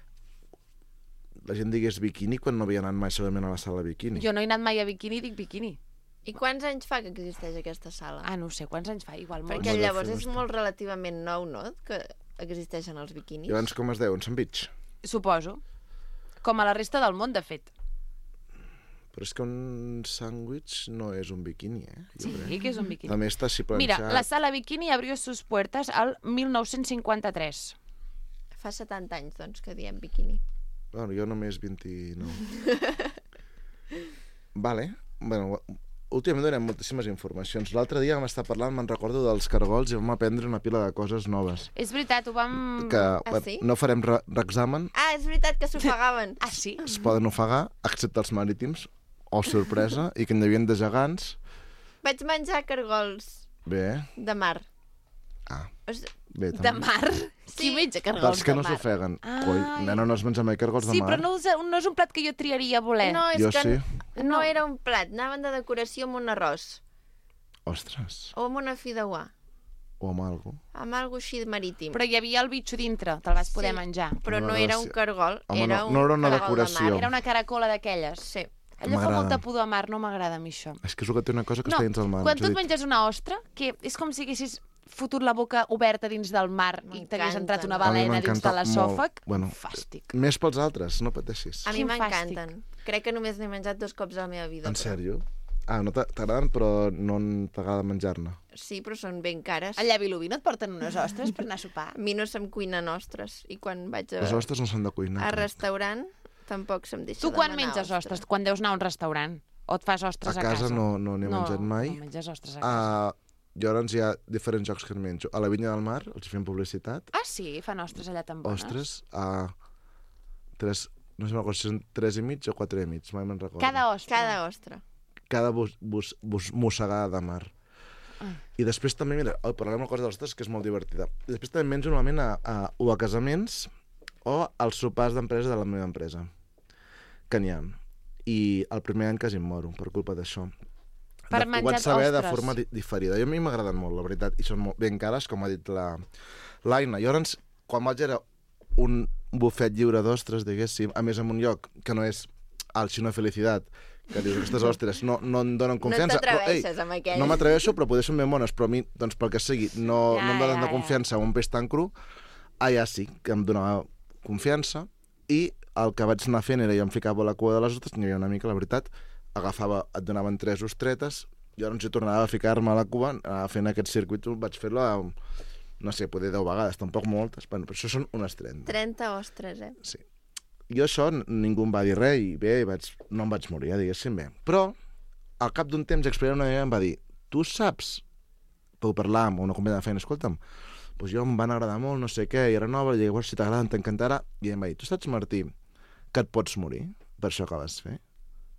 La gent digués biquini quan no havia anat mai segurament a la sala biquini. Jo no he anat mai a biquini i dic biquini. I quants anys fa que existeix aquesta sala? Ah, no ho sé, quants anys fa? Igual molts. Perquè Molt de llavors fer, és no està. molt relativament nou, no?, que existeixen els biquinis. I abans com es deuen? Sandwich? Suposo. Com a la resta del món, de fet. Però és que un sàndwich no és un biquini, eh? Jo Sí, crec. que és un biquini. També està així planxat. Mira, la sala biquini abrió sus puertas al 1953. Fa 70 anys, doncs, que diem biquini. Bueno, jo només 29. Vale. Bueno, últimament donem moltíssimes informacions. L'altre dia vam estar parlant, me'n recordo, dels cargols i vam aprendre una pila de coses noves. És veritat, ho vam... Que sí? no farem reexamen, Ah, és veritat que s'ofegaven. Ah, sí? es poden ofegar, excepte els marítims, o sorpresa, i que n'hi havia de gegants. Vaig menjar cargols Bé, de mar. ah, És- bé, De també. mar? Sí. Qui menja cargols Dels que de no mar? s'ofeguen. Ai. Coi, nena, no has menjat mai cargols de Sí, mar? però no és un plat que jo triaria a voler. No, és Jo que sí. no era un plat. Anaven de decoració amb un arròs. Ostres, O amb una fideuà. o amb algo. Amb algo així marítim. Però hi havia el bitxo dintre, te'l vas poder Sí. menjar. Però no M'agrada, era un sí. cargol, Home, era no, un no era una cargol de decoració. mar. Era una caracola d'aquelles. Sí. Allò fa M'agrada. molta pudor a mar, no m'agrada a mi això. És que és el que té una cosa que No, està dins del mar. quan és tu a et dir, menges una ostra, que és com si haguessis fotut la boca oberta dins del mar i t'hagués entrat una M'encanten. A mi balena dins de m'encanta l'esòfag. molt. Bueno, Fàstic. Més pels altres, no pateixis. A mi Quin m'encanten. Crec que només n'he menjat 2 cops a la meva vida. En però- sèrio? Ah, no t'agraden, però no t'agrada menjar-ne. Sí, però són ben cares. Allà a Vilobí no et porten unes ostres per anar a sopar? A mi no se'm cuinen ostres. I quan vaig Les ostres no s'han de cuinar. a crec. restaurant, tampoc se'm deixa Tu quan demanar menges ostres? Quan deus anar a un restaurant? O et fas ostres A a casa no n'he menjat mai. No menges ostres a casa. Llavors hi ha diferents jocs que en menjo. A la Vinya del Mar, els fem publicitat. Ah, sí? Fan ostres allà tan bones? Ostres, no sé si són 3 i mig o 4 i mig, mai me'n recordo. Cada ostre? Cada ostra. Cada mossegada de mar. I després també, mira, parlem una cosa de les ostres que és molt divertida. I després també menjo normalment o a casaments o als sopars d'empresa de la meva empresa, que n'hi ha. I el primer any quasi em moro per culpa d'això. Per Ho menjar vaig saber de ostres. forma diferida. A mi m'agraden molt, la veritat, i són molt ben cares, com ha dit l'Aina. Llavors, quan vaig era un bufet lliure d'ostres, diguéssim, a més en un lloc que no és el Xino Felicitat, que dius, aquestes ostres no em donen confiança. t'atreveixes amb aquell. No m'atreveixo, però poder són ben bones, però a mi, doncs pel que sigui, no em donen de confiança un peix tan cru, allà sí, que em donava confiança, i el que vaig anar fent era, jo em ficava a la cua de les ostres, n'hi havia una mica, la veritat, et donaven 3 ostretes, llavors jo tornava a ficar-me a la cua, anava fent aquest circuit, vaig fer-lo, no sé, poder 10 vegades, tampoc moltes, bueno, però això són unes 30. 30 ostres, eh? Sí. Jo això ningú em va dir res i bé, no em vaig morir, diguéssim bé. Però al cap d'un temps explicar una amiga em va dir, tu saps, puc parlar amb una companya de feina, escolta'm, doncs jo em van agradar molt, no sé què, i era nova, i llavors si t'agraden t'encantarà, i em va dir, tu saps, Martí, que et pots morir per això que vas fer?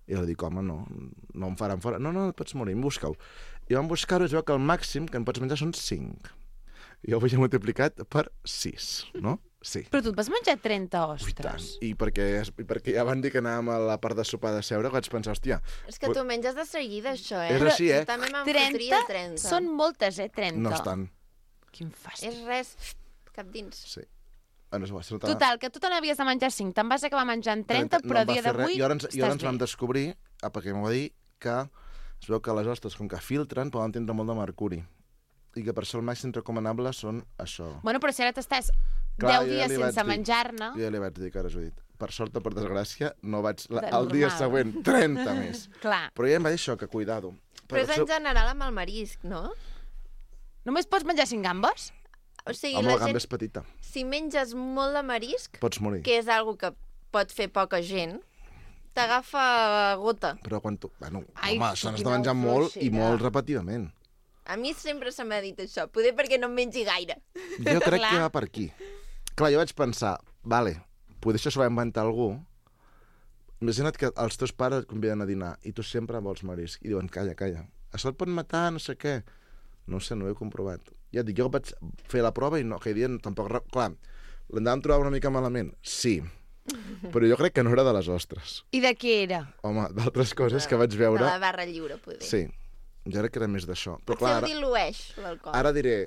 I jo dic, home, no em faran fora. No, et pots morir, busca-ho. I vam buscar-ho i es veu que el màxim que en pots menjar són 5. I jo ho vaig multiplicat per 6, no? Sí. Però tu et vas menjar 30 I tant. ostres. I perquè ja van dir que anàvem a la part de sopar de seure, vaig pensar, hòstia, És que tu menges de seguida, això, eh? És així, eh? Jo també me'n fotria 30. Són moltes, 30. no estan. Quin fàstic. És res, cap dins. Sí. Bueno, és igual, si no Total, que tu te n'havies de menjar 5. Te'n vas acabar menjant 30, però a dia d'avui I ara ens estàs vam bé. descobrir, perquè m'ho va dir, que es veu que les ostres, com que filtren, poden tindre molt de mercuri. I que per això el màxim recomanable són això. Bueno, però si ara t'estàs Clar, 10 jo ja dies li vaig sense dir. menjar-ne... Jo ja li vaig dir que ara us ho he dit. Per sort o per desgràcia, no vaig... De El dia normal. següent, 30 més. Clar. Però ja em va dir això, que cuidado. Però és en general amb el marisc, no? Només pots menjar 5 gambes? O sigui, Amb la la gamba gent, és petita. si menges molt de marisc, Pots morir. que és algo que pot fer poca gent, t'agafa gota. Però quan tu... Bueno, Ai, home, això n'has de quina menjar molt i fluixera. molt repetidament. A mi sempre se m'ha dit això, poder perquè no en mengi gaire. Jo crec Clar. que va per aquí. Clar, jo vaig pensar, vale, potser això s'ho va inventar algú. Imagina't que els teus pares et conviden a dinar i tu sempre vols marisc. I diuen, calla. Això et pot matar, no sé què. No ho sé, no ho he comprovat. Ja et dic, jo vaig fer la prova i no, aquell dia tampoc... Clar, l'andàvem trobant una mica malament? Sí. Però jo crec que no era de les ostres. I de què era? Home, d'altres coses que vaig De veure... la barra lliure, poder. Sí, jo crec que era més d'això. Però Potser clar, ho dilueix, l'alcohol. ara diré...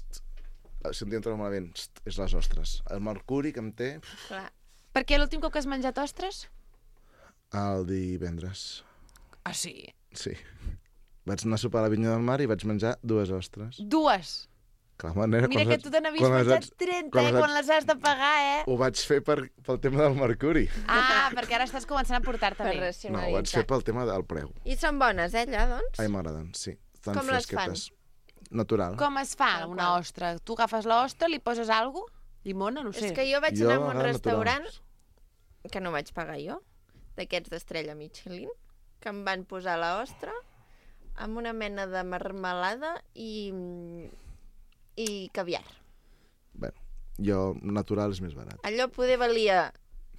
Si em diuen trobar malament, és les ostres. El mercuri que em té Clar. Per què l'últim cop que has menjat ostres? el divendres. Ah, sí? Sí. Vaig anar a sopar a la vinya del mar i vaig menjar 2 ostres. 2. Clar, manera, Mira que tu te n'havies menjat 30, quan les has de pagar, eh? Ho vaig fer pel tema del mercuri. Ah, perquè ara estàs començant a portar-te Per bé. No, ho vaig racionalitzar. fer pel tema del preu. I són bones, allà, doncs? Ai, m'agraden, sí. Estan Com les fan? fresquetes. Natural. Com es fa Tal una qual. ostra? Tu agafes l'ostra, li poses alguna cosa? Llimona, no sé. És que jo vaig Jo anar a un m'agraden restaurant naturals. que no vaig pagar jo, d'aquests d'estrella Michelin, que em van posar l'ostra amb una mena de marmelada i caviar. Bé, jo, natural és més barat. Allò poder valia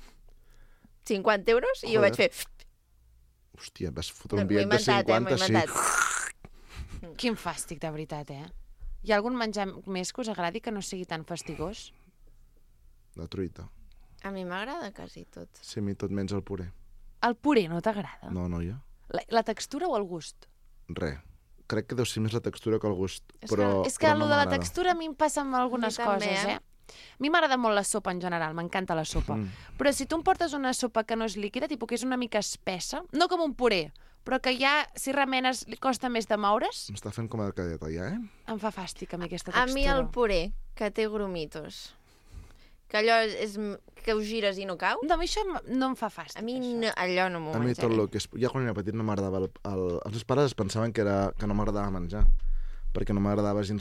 50 euros i jo Joder. vaig fer... Hòstia, vas fotre un M'ho he bitllet de inventat, 50, m'ho he sí. inventat. Quin fàstic, de veritat, eh? Hi ha algun menjar més que us agradi que no sigui tan fastigós? La truita. A mi m'agrada quasi tot. Sí, a mi tot menys el puré. El puré no t'agrada? No, noia. La textura o el gust? Res. Crec que deu ser més la textura que el gust. És Però, És que però lo no de la m'agrada. textura a mi em passa amb algunes A mi també, coses, eh? A mi m'agrada molt la sopa en general, m'encanta la sopa. Però si tu em portes una sopa que no és líquida, tipus que és una mica espessa, no com un puré, però que ja, si remenes, li costa més de moure's, M'està fent com a cadeta, ja, eh? em fa fàstic a mi aquesta A textura. mi el puré, que té grumitos, que allò és que ho gires i no cau, No, a mi això no em fa fàstic. a mi això. no, allò no m'ho A mi tot menjaré. el que és... Ja quan era petit no m'agradava... Els meus pares es pensaven que no m'agradava menjar, perquè no m'agradava gens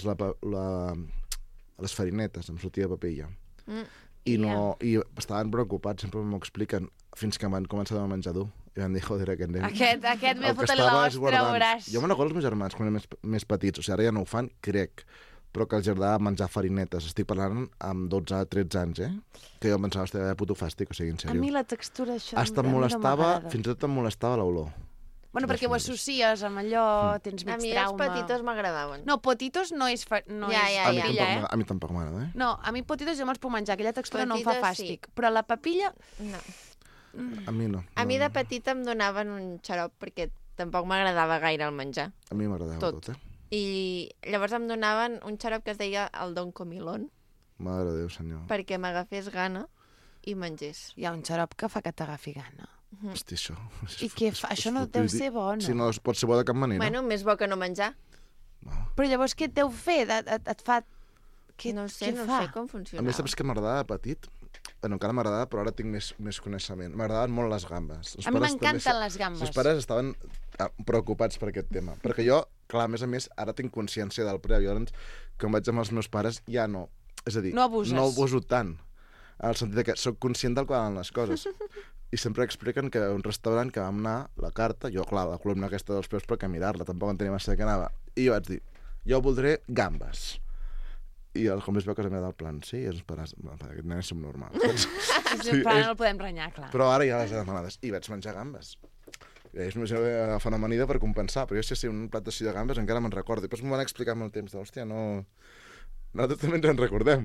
les farinetes, em sortia papella. I estaven preocupats, sempre m'ho expliquen, fins que van començar a menjar dur. I van dir, joder, aquest nen... Aquest m'he el que fotut estava és l'ostra, guardant. veuràs. Jo me'n recordo els meus germans, quan eren més petits, o sigui, ara ja no ho fan, crec, però que els agradava menjar farinetes. Estic parlant amb 12-13 anys, eh? Que jo em pensava, hòstia, puto fàstic, o sigui, en A sèrio. mi la textura, això... Hasta em a mi no molestava, m'agrada. fins i tot em molestava l'olor. Bueno, perquè ho associes amb allò, tens A mig mi els trauma... petitos m'agradaven. No, potitos no és... No Ja, és ja, A mi, ja. papilla, tampoc, a mi tampoc m'agrada, eh? No, a mi potitos jo me'ls puc menjar, aquella textura no em fa Petites, sí. fàstic. Però la papilla... No. A mi no. A mi no, de petita em donaven un xarop perquè tampoc m'agradava gaire el menjar. A mi m'agradava tot. tot, eh? I llavors em donaven un xarop que es deia el Don Comilón Mare de Déu, senyor. perquè m'agafés gana i mengés. Hi ha un xarop que fa que t'agafi gana. Hosti, això... I què fa? Això no deu ser bo, no? Sí, no pot ser bo de cap manera. Bueno, més bo que no menjar. Però llavors què et deu fer? Et fa... Què, No sé, què no fa? sé com A funcionava. més, saps que m'agradava de petit? Bueno, encara m'agradava, però ara tinc més coneixement. M'agradaven molt les gambes. Els A mi pares m'encanten també les gambes. Els pares estaven preocupats per aquest tema. Perquè jo, clar, a més, ara tinc consciència del preu. Llavors, quan vaig amb els meus pares, ja no. És a dir, No abuses. no abuso tant. En el sentit que sóc conscient del que van les coses. I sempre expliquen que un restaurant que vam anar, la carta, jo, clar, la columna aquesta dels preus, però que mirar-la, tampoc en tenia massa de què anava. I jo vaig dir, jo voldré gambes. I com es veu que s'ha del plan, sí, i els pares, aquest nen és subnormal. Sí, però ara no el podem renyar, clar. Però ara ja les he demanades. I vaig menjar gambes. És agafar una amanida per compensar, però jo sí, un plat així de gambes encara me'n recordo. I després m'ho van explicar amb el temps, hòstia, no... Nosaltres també ens en recordem.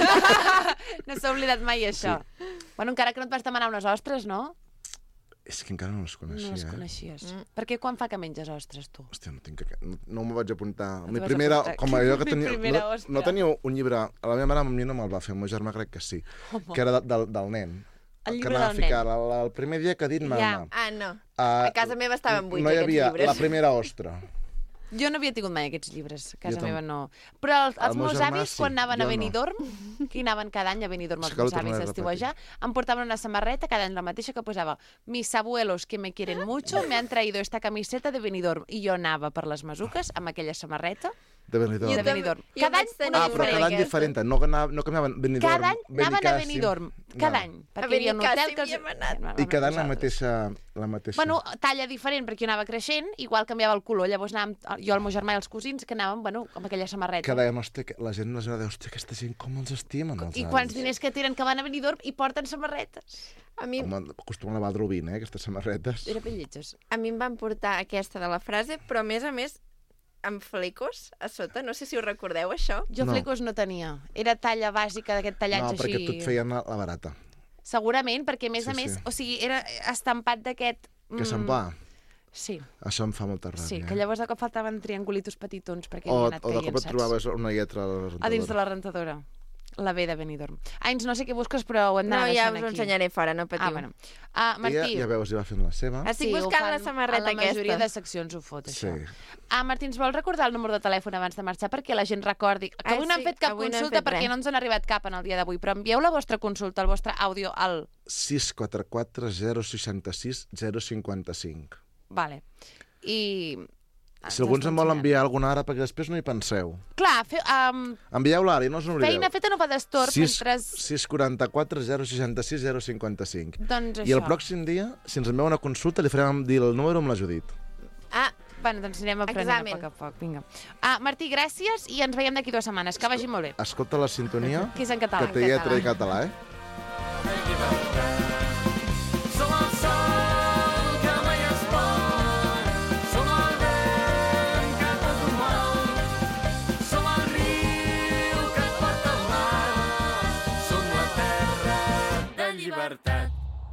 No s'ha oblidat mai això. Bueno, encara que no et vas demanar unes ostres, no? És que encara no les coneixia, No les coneixies. Perquè quan fa que menges ostres, tu? Hòstia, no m'ho vaig apuntar. No Mi t'ho vas primera, apuntar. com allò que Mi tenia... primera ostra. No tenia un llibre... A la meva mare amb mi no me'l va fer, el meu germà crec que sí. Que era del nen. El que llibre anava a del ficar el primer dia que ha dit Ja. mama. Ah, no. A casa meva estaven buits, no hi aquests havia llibres. la primera ostra. Jo no havia tingut mai aquests llibres, a casa Jo meva no. Però els El meu meus germà avis, sí, quan anaven a jo no. Benidorm, que anaven cada any a Benidorm És els que ho meus avis tornaré a d'estiuejar, em portaven una samarreta, cada any la mateixa, que posava mis abuelos que me quieren mucho me han traído esta camiseta de Benidorm. I jo anava per les masuques amb aquella samarreta De Benidorm. de Jo també- Benidorm. jo Cada vaig any tenir una Ah, però una cada any d'aquestes. diferent. No canviaven Benidorm. Cada any anaven a Benicàssim. Benidorm. Cada any. Perquè hi havia un hotel que... Benicàssim hi hem anat. I cada any la mateixa... Bueno, talla diferent, perquè jo anava creixent, igual canviava el color. Llavors anàvem, jo, el meu germà i els cosins, que anàvem, bueno, amb aquella samarreta. que dèiem, hòstia, la gent no es va dir, hòstia, aquesta gent com els estimen, els I avis. quants diners que tenen que van a Benidorm i porten samarretes. A mi, Com acostumen a lavar Drubin, aquestes samarretes. Era ben lletges. a mi em van portar aquesta de la frase, però a més, amb flecos a sota. No sé si us recordeu, això. Jo No. flecos no tenia. Era talla bàsica d'aquest tallatge No, perquè així. tu et feien la barata. Segurament, perquè a més Sí, a més, sí. o sigui, era estampat d'aquest... Que se'n va. Sí, Això em fa molta ràbia. sí, que llavors de cop faltaven triangulitos petitons perquè O, havia anat o de caient, cop et saps? trobaves una lletra A dins de la rentadora. La B de Benidorm. Ains, no sé què busques, però ho hem No, d'anar ja deixant us ho aquí. ensenyaré fora, no patiu. Ah, bueno. Martí, Ella, ja veus, hi va fent la seva. Estic ho buscant fan la samarreta a la majoria aquesta. de seccions ho fot, Sí. això. Martí, ens vol recordar el número de telèfon abans de marxar perquè la gent recordi. Que avui no hem sí, fet cap avui no hem consulta fet perquè res. no ens han arribat cap en el dia d'avui, però envieu la vostra consulta, el vostre àudio al... 644 066 055. Vale. I... Si algú ens en vol enviar alguna ara, perquè després no hi penseu. Clar, Envieu-la ara i no us n'oblideu. feina feta no fa d'estor, mentre... 644 066 055. Doncs això. I el pròxim dia, si ens envieu una consulta, li farem dir el número amb la Judit. Ah, Bueno, doncs anirem aprenent Examen. a poc a poc. Vinga. Martí, gràcies i ens veiem d'aquí 2 setmanes. Que vagi molt bé. Escolta la sintonia, Que és en català. que té lletra en català, eh? Som el sol que mai es pon, som el vent que tot ho mou, som el riu que et porta al mar, som la terra de llibertat.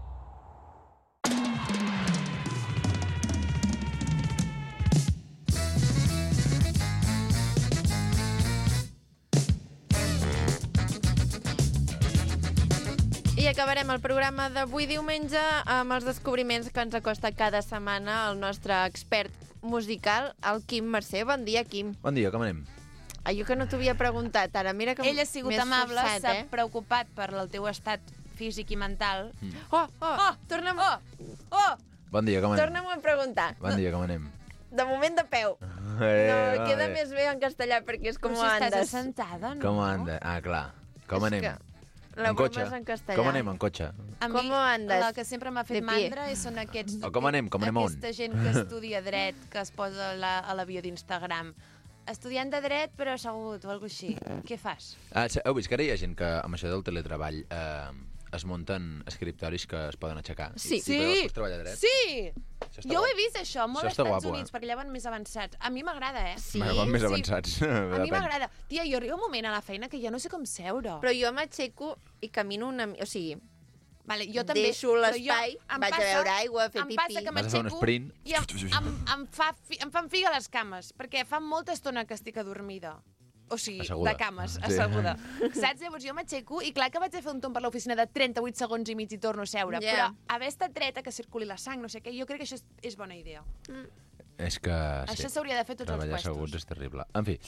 i acabarem el programa d'avui diumenge amb els descobriments que ens acosta cada setmana el nostre expert musical, el Quim Mercè. Bon dia, Quim. Bon dia, com anem? Jo que no t'ho havia preguntat ara. Mira que Ell ha sigut m'he amable, esforçat, s'ha preocupat per el teu estat físic i mental. Torna'm, Bon dia, com anem? torna'm a preguntar. Bon dia, com anem? De moment de peu. No, queda més bé en castellà perquè és com Però si estàs andes. assentada, no? Com anda? Ah, clar. Com És anem? que la En broma cotxe? és en castellà. Com anem en cotxe? A mi, Com andes? la que sempre m'ha fet De pie. mandra són aquests... O com anem on? Aquesta gent que estudia dret, que es posa a la bio d'Instagram. Estudiant de dret, però assegut, o alguna així. Què fas? Heu vist que ara hi ha gent que amb això del teletreball es munten escriptoris que es poden aixecar? Sí. I podeu després treballar dret? Sí! Això està Jo ho he guapo. vist, això, molt Això als està Estats guapo, Units, perquè allà van més avançats. A mi m'agrada, eh? Sí? Van més Sí. avançats. A mi m'agrada. Tia, jo arriba un moment a la feina que ja no sé com seure. Però jo m'aixeco i camino una... O sigui, Vale, jo també, deixo però l'espai, jo- em vaig a passa- beure aigua, a fer em pipí. passa que Vas a fer un m'aixeco sprint. i em fan figa les cames, perquè fa molta estona que estic adormida. O sigui, Asseguda. de cames, Sí. asseguda. Saps? Llavors jo m'aixeco i clar que vaig a fer un tomb per l'oficina de 38 segons i mig i torno a seure. Ja. Però haver estat dreta, que circuli la sang, no sé què, jo crec que això és bona idea. És que... Això s'hauria de fer tots els Treballar puestos. asseguts és terrible. En fi,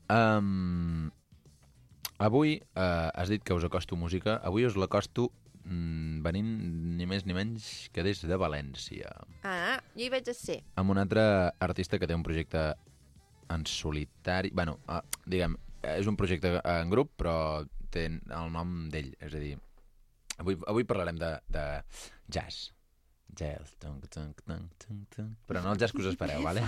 avui has dit que us acosto música. Avui us l'acosto venint ni més ni menys que des de València. Ah, jo hi vaig a ser. Amb un altre artista que té un projecte en solitari... Bueno, diguem, és un projecte en grup, però té el nom d'ell. És a dir, avui parlarem de jazz. Jazz. Tung, tung, tung, tung, tung. Però no el jazz que us espereu, vale?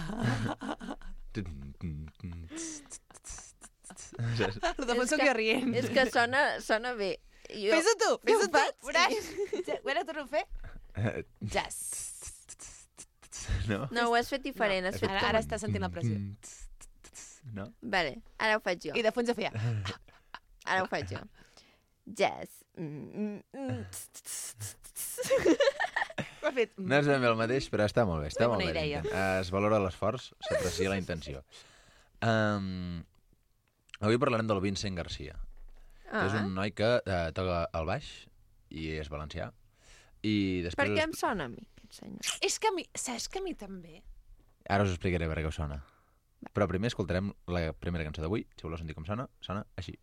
Rodolfo, sóc jo rient. És que sona bé. Jo... Fes-ho tu, Jo fes-ho ho faig, tu. Veuràs. Veure, torno a fer. Jazz. No? No, ho has fet diferent. Has fet Ara està sentint la pressió. No? Vale, ara ho faig jo. I de fons feia... Ara ho faig jo. Jazz. Ho ha fet... No és ben bé el mateix, però està molt bé. Està Tinc molt una bé. idea. Es valora l'esforç, s'aprecia la intenció. Avui parlarem del Vincent Garcia, que és un noi que toca el baix i és valencià. I Per després... què em sona a mi, aquest senyor? És que a mi... Saps que a mi també? Ara us explicaré per què us sona. Però primer escoltarem la primera cançó d'avui. Si voleu sentir com sona, sona així.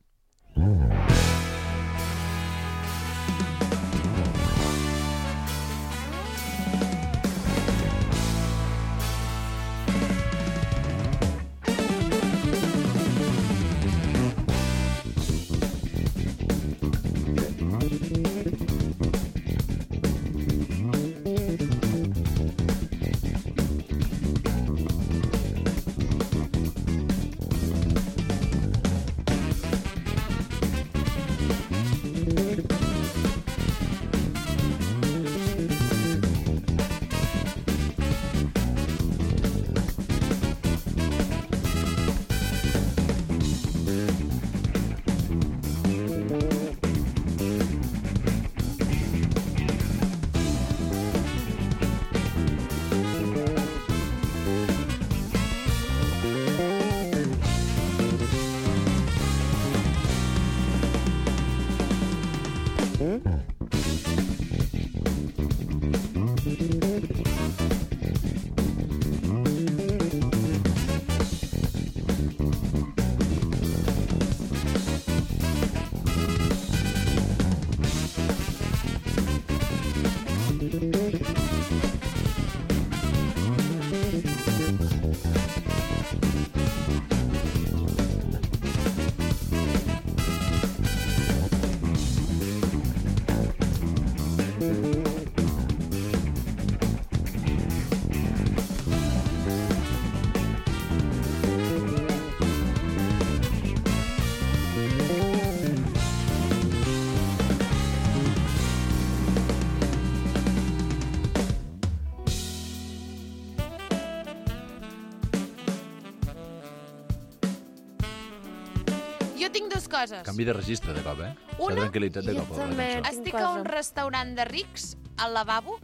Jo tinc dues coses. Canvi de registre de cop, eh? S'ha Una, tranquil·litat de jo cop. també. La cançó. Estic a un restaurant de rics, al lavabo,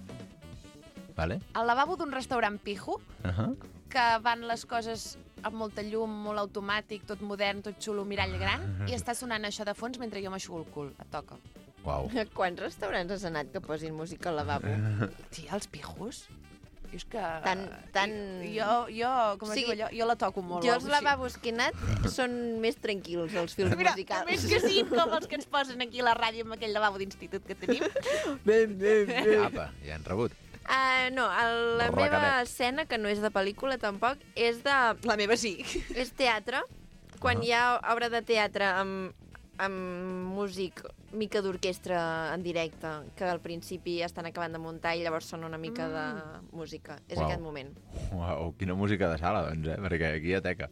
Vale? al lavabo d'un restaurant pijo, que van les coses amb molta llum, molt automàtic, tot modern, tot xulo, mirall gran, i està sonant això de fons mentre jo m'aixugo el cul. Et toca. Uau. A quants restaurants has anat que posin música al lavabo? Tia, els pijos? Jo és que... Tan... Jo com O es sigui, diu allò? Jo la toco molt. Jo o els alguna cosa lavabos que he anat són més tranquils, els films Mira, musicals. més que sí, com els que ens posen aquí a la ràdio amb aquell lavabo d'institut que tenim. Apa, ja han rebut. No, la Racanet. meva escena, que no és de pel·lícula tampoc, és de... La meva sí. És teatre. Quan hi ha obra de teatre amb músic, mica d'orquestra en directe, que al principi estan acabant de muntar i llavors sona una mica de música. És Uau. aquest moment. Uau, quina música de sala, doncs, perquè aquí hi ha teca.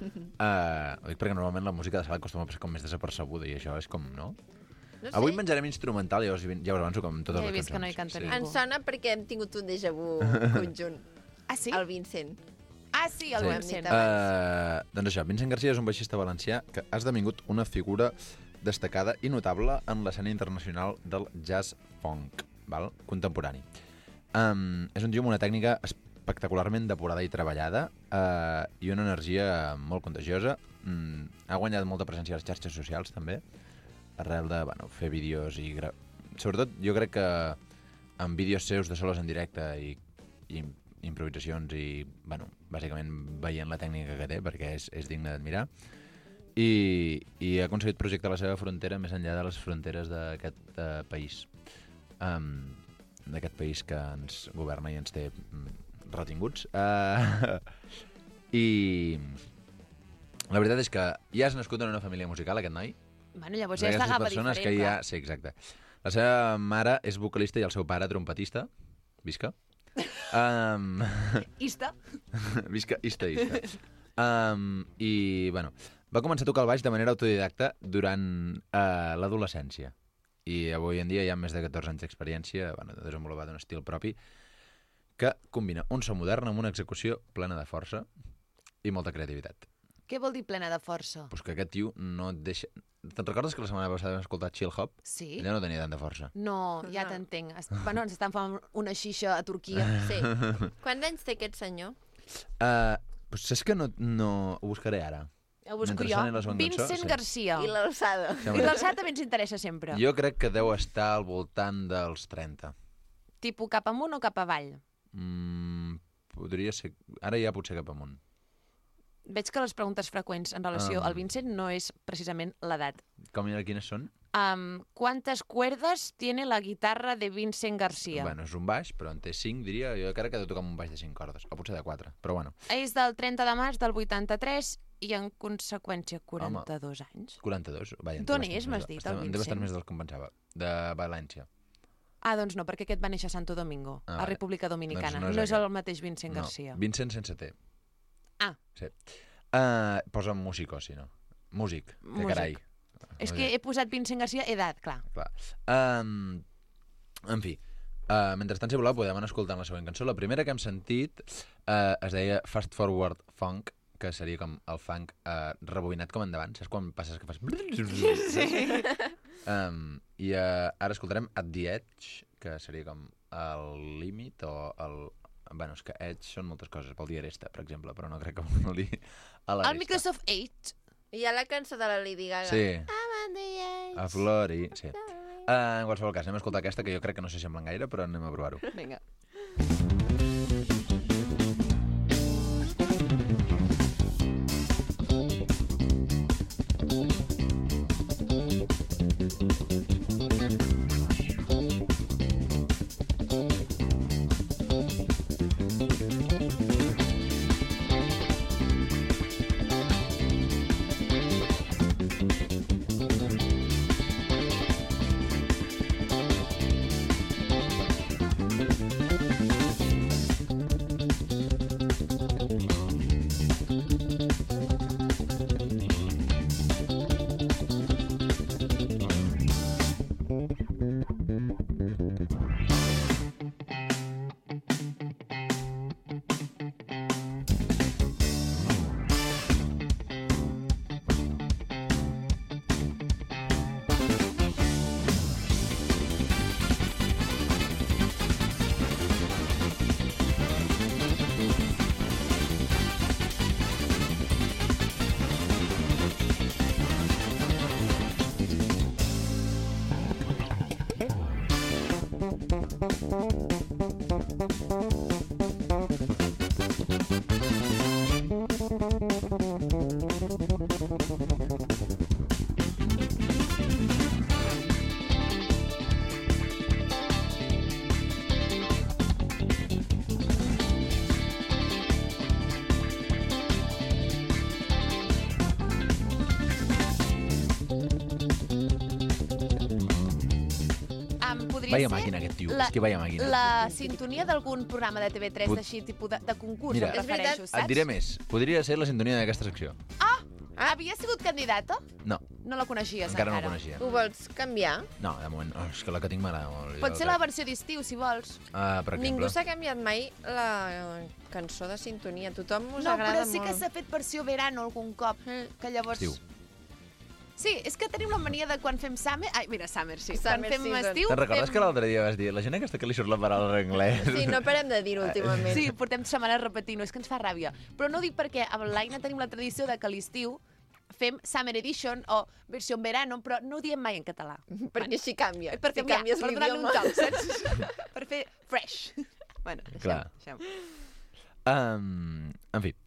Ho dic perquè normalment la música de sala acostuma a passar com més desapercebuda i això és com, no? No sé. Avui menjarem instrumental, llavors ja us avanço com totes Ja he les vist que no hi canta cançons. ningú. Em sona perquè hem tingut un déjà vu conjunt. Ah, sí? El Vincent. Ah, sí, el Sí. Vincent. Doncs això, Vincent Garcia és un baixista valencià que ha esdevingut una figura destacada i notable en l'escena internacional del jazz funk, val? Contemporani. És un tio amb una tècnica espectacularment depurada i treballada i una energia molt contagiosa. Ha guanyat molta presència a les xarxes socials, també, arrel de fer vídeos i... Sobretot, jo crec que amb vídeos seus de solos en directe i improvisacions i, bàsicament veient la tècnica que té, perquè és digne d'admirar, i ha aconseguit projectar la seva frontera més enllà de les fronteres d'aquest país. D'aquest país que ens governa i ens té retinguts. I la veritat és que ja has nascut en una família musical, aquest noi. Bueno, llavors ja és D'aquestes d'agapa persones diferent, que clar. Sí, exacte. La seva mare és vocalista i el seu pare trompetista. Visca. Ista. Visca, ista. I, va començar a tocar el baix de manera autodidacta durant l'adolescència. I avui en dia hi ha més de 14 anys d'experiència, de desenvolupar un estil propi, que combina un so modern amb una execució plena de força i molta creativitat. Què vol dir plena de força? Pues que aquest tio no et deixa... Te'n recordes que la setmana passada vam escoltar Chill Hop? Sí? Allò no tenia tanta força. No, ja No. t'entenc. Bueno, ens estan fent una xixa a Turquia. Sí. Quants anys té aquest senyor? Pues saps que no ho buscaré ara. Ho busco Mentre jo. soni la següent cançó, Vincent sí. Garcia. I l'alçada. I l'alçada també ens interessa sempre. Jo crec que deu estar al voltant dels 30. Tipus cap amunt o cap avall? Podria ser... Ara ja pot ser cap amunt. Veig que les preguntes freqüents en relació al Vincent no és precisament l'edat. Quines són? ¿Cuántas cuerdas tiene la guitarra de Vincent Garcia? Bueno, és un baix, però en té 5, diria. Jo crec que deu tocar amb un baix de 5 cordes. O potser de 4, però bueno. És del 30 de març del 83 i en conseqüència 42 anys. 42. Vaja, D'on és, m'has dit, el En deu estar Vincent? més del que em pensava. De València. Doncs no, perquè aquest va néixer a Santo Domingo, a vale. República Dominicana. Doncs no no és és el mateix Vincent Garcia. No, Vincent sense T. Ah. Sí. Posa'm músico, si no. Músic, que Músic. carai. És que he posat Vincent Garcia, edat, clar. Clar. En fi, mentrestant, si voleu, podem anar escoltant la següent cançó. La primera que hem sentit es deia Fast Forward Funk, que seria com el funk rebobinat com endavant. Saps quan passes que fas... Sí. I ara escoltarem At the Edge, que seria com el límit o el... Bueno, és que Edge són moltes coses. Vol dir aresta, per exemple, però no crec que vol dir a l'aresta. El Microsoft Edge. I hi ha la cançó de la Lady Gaga. Sí. I'm on the edge. A Flori, sí. En qualsevol cas, anem a escoltar aquesta, que jo crec que no s'assemblen gaire, però anem a provar-ho. Vinga. Vaya màquina, aquest tio. És que vaya màquina. La sintonia d'algun programa de TV3 d'així, tipus de concurs, Mira, em refereixo, és saps? Et diré més. Podria ser la sintonia d'aquesta secció. Havia sigut candidata? No, No la coneixies encara no la coneixia. Ho vols canviar? No, de moment, és que la que tinc m'agrada molt. Pot ser la versió d'estiu, si vols. Per exemple. Ningú s'ha canviat mai la cançó de sintonia. Tothom us No, agrada però sí que molt. s'ha fet versió verano algun cop, que llavors... Estiu. Sí, és que tenim la mania de quan fem summer... Ai, mira, summer, sí. Summer Quan fem season. estiu... Te'n recordes fem... que l'altre dia vas dir la gent aquesta que li surt la paraula en anglès? Sí, no parem de dir-ho últimament. Sí, portem setmanes repetint-ho, és que ens fa ràbia. Però no ho dic perquè a l'Aina tenim la tradició de que a l'estiu fem Summer Edition o versió en verano, però no ho diem mai en català. Perquè així canvia. Per si canviar, canvies per donar-li un l'idioma. toc, saps? Per fer fresh. Bueno, Clar. deixem. En fi.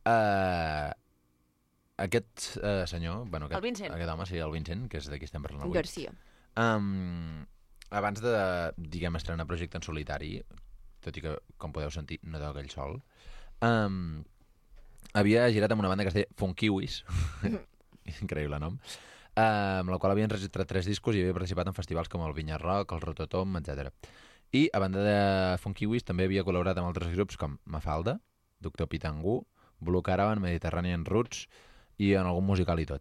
Aquest senyor, bueno, El Vincent. aquest home, sí, el Vincent, que és de qui estem parlant avui. Garcia. Abans de, diguem, estrenar projecte en solitari, tot i que, com podeu sentir, no toca ell sol, havia girat amb una banda que es deia Funkiwis, increïble nom, amb la qual havia enregistrat 3 discos i havia participat en festivals com el Vinya Rock, el Rototom, etc. I, a banda de Funkiwis, també havia col·laborat amb altres grups com Mafalda, Doctor Pitangú, Blue Caravan, Mediterranean Roots i en algun musical i tot.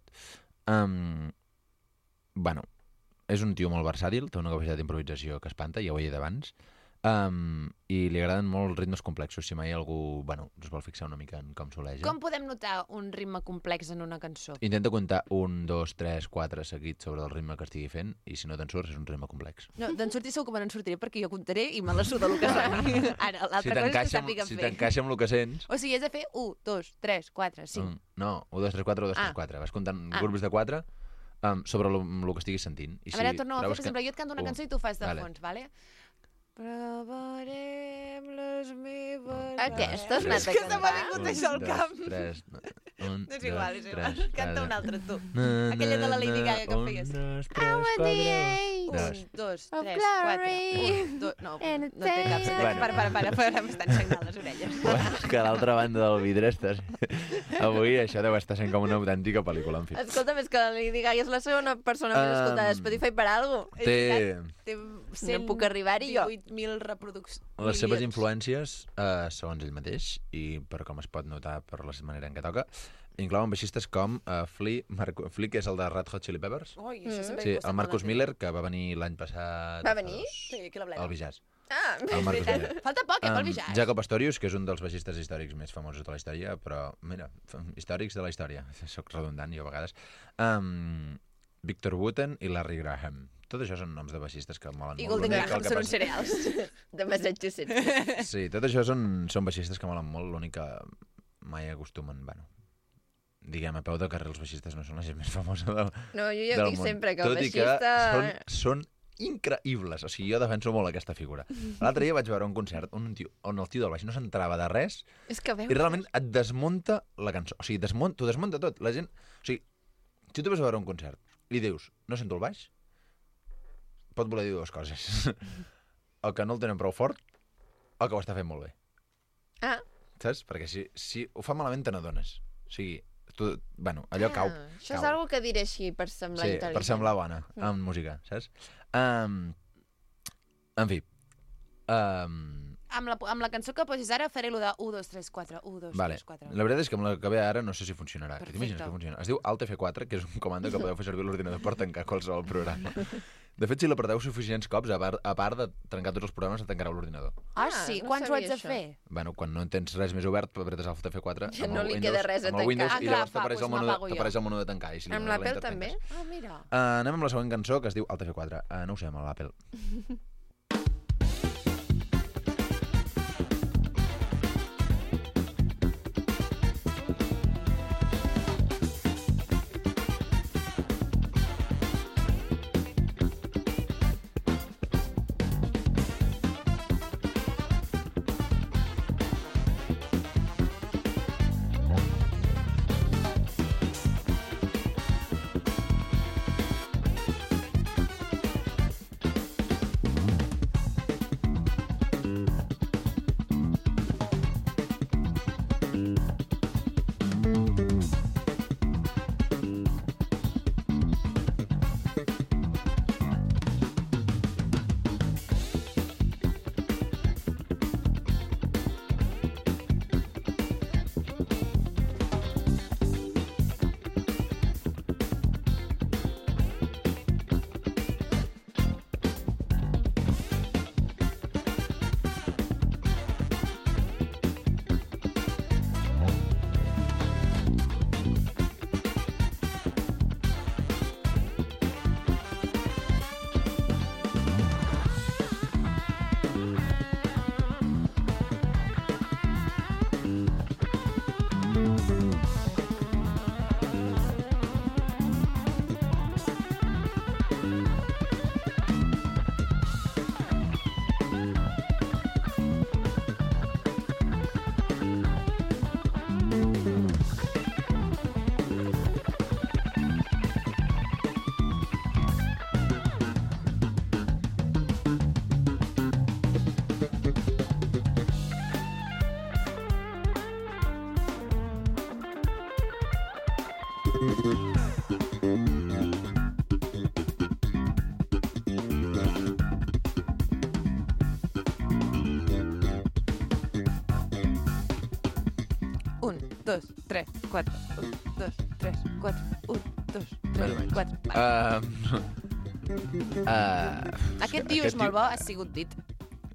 Bueno, és un tio molt versàtil, té una capacitat d'improvisació que espanta, ja ho he dit abans. I li agraden molt els ritmes complexos. Si mai algú, bueno, es vol fixar una mica en com soleja. Com podem notar un ritme complex en una cançó? Intenta comptar 1, 2, 3, 4 seguits sobre el ritme que estigui fent i si no te'n surts és un ritme complex. No, d'en sortir segur que me n'en sortiré perquè jo comptaré i me la suda el que soni. Ara, l'altra cosa és que sàpiga si fer. t'encaixa amb el que sents... O sigui, has de fer 1, 2, 3, 4, 5. No, 1, 2, 3, 4, 1, 2, 3, 4. Vas comptant grups de 4 sobre el que estiguis sentint. I A veure, torna-ho a fer, treus per exemple, jo et canto una Un. cançó i tu fas de Vale. fons, vale? Provarem les meves... Aquesta has anat És a que se m'ha cantar? vingut això al cap. 3, És igual, és igual. Canta una altra, tu. Aquella de la Lady Gaga que feies. 1, 2, 3, 4... No, no té cap sentit. Bueno. Para, m'estan sagnant les orelles. És que a l'altra banda del vidre estàs... Avui això deu estar sent com una autèntica pel·lícula, en fi. Escolta'm, és que la Lady Gaga és la segona persona més escoltada de Spotify per algo. Té No puc arribar-hi jo. 18.000 reproduccions. les seves influències, segons ell mateix, i per com es pot notar per la manera en què toca, inclouen baixistes com Flea, que és el de Red Hot Chili Peppers. Ui, això sempre Sí, em costa el molt Marcus de Miller, que va venir l'any passat... Va venir? Sí, aquí la bleda. Al Bijaz. Ah, El Marcus Miller. Falta poc, pel Bijaz. Jacob Astorius, que és un dels baixistes històrics més famosos de la història, però, mira, històrics de la història. Soc redundant, jo a vegades. Victor Wooten i Larry Graham. Tot això són noms de baixistes que molen I molt. Golden L'únic que Graham, el que són uns passa- cereals. de Massachusetts. Sí, tot això són baixistes que molen molt, l'únic que mai acostumen, bueno, diguem, a peu de carrer els baixistes no són la gent més famosa del, No, jo ja del dic món. sempre que el Tot i que baixista... són increïbles, o sigui, jo defenso molt aquesta figura. L'altre dia vaig veure un concert on el tio del baix no s'entrava de res És que veus... i realment et desmunta la cançó. O sigui, t'ho desmunta tot. La gent... O sigui, si tu vas a veure un concert i dius, no sento el baix, pot voler dir dues coses. O que no el tenen prou fort, o que ho està fent molt bé. Ah, Saps? Perquè si ho fa malament te n'adones. O sigui, tu, bueno, allò cau. Això és cau. algo que diré així per semblar Sí, intel·ligent. per semblar bona en música, saps? En fi. Amb la cançó que posis ara faré lo de 1, 2, 3, 4, 1, 2, Vale. 3, 4. La veritat és que amb la que ve ara no sé si funcionarà. Perfecte. T'imagines que funciona? Es diu Alt F4, que és un comando que podeu fer servir a l'ordinador per tancar qualsevol programa. De fet, si l'apreteu suficients cops, a part de trencar tots els programes, et tancarà l'ordinador. Ah, Ah, sí? no Quants ho haig sabia de això. fer? Bueno, quan no tens res més obert, apretes Alt F4 Ja amb no el li Windows, queda res a amb el Windows, tancar. i Ah, llavors clar, t'apareix doncs el m'apago menú de tancar. I si li Amb dones l'Apple l'Enter, també? tanques. Ah, mira. Anem amb la següent cançó, que es diu Alt F4. No ho sé, amb l'Apple. Un, dos, tres, quatre. Un, dos, tres, quatre. Un, dos, Més tres, o menys. quatre. Aquest tio és molt bo, ha sigut dit.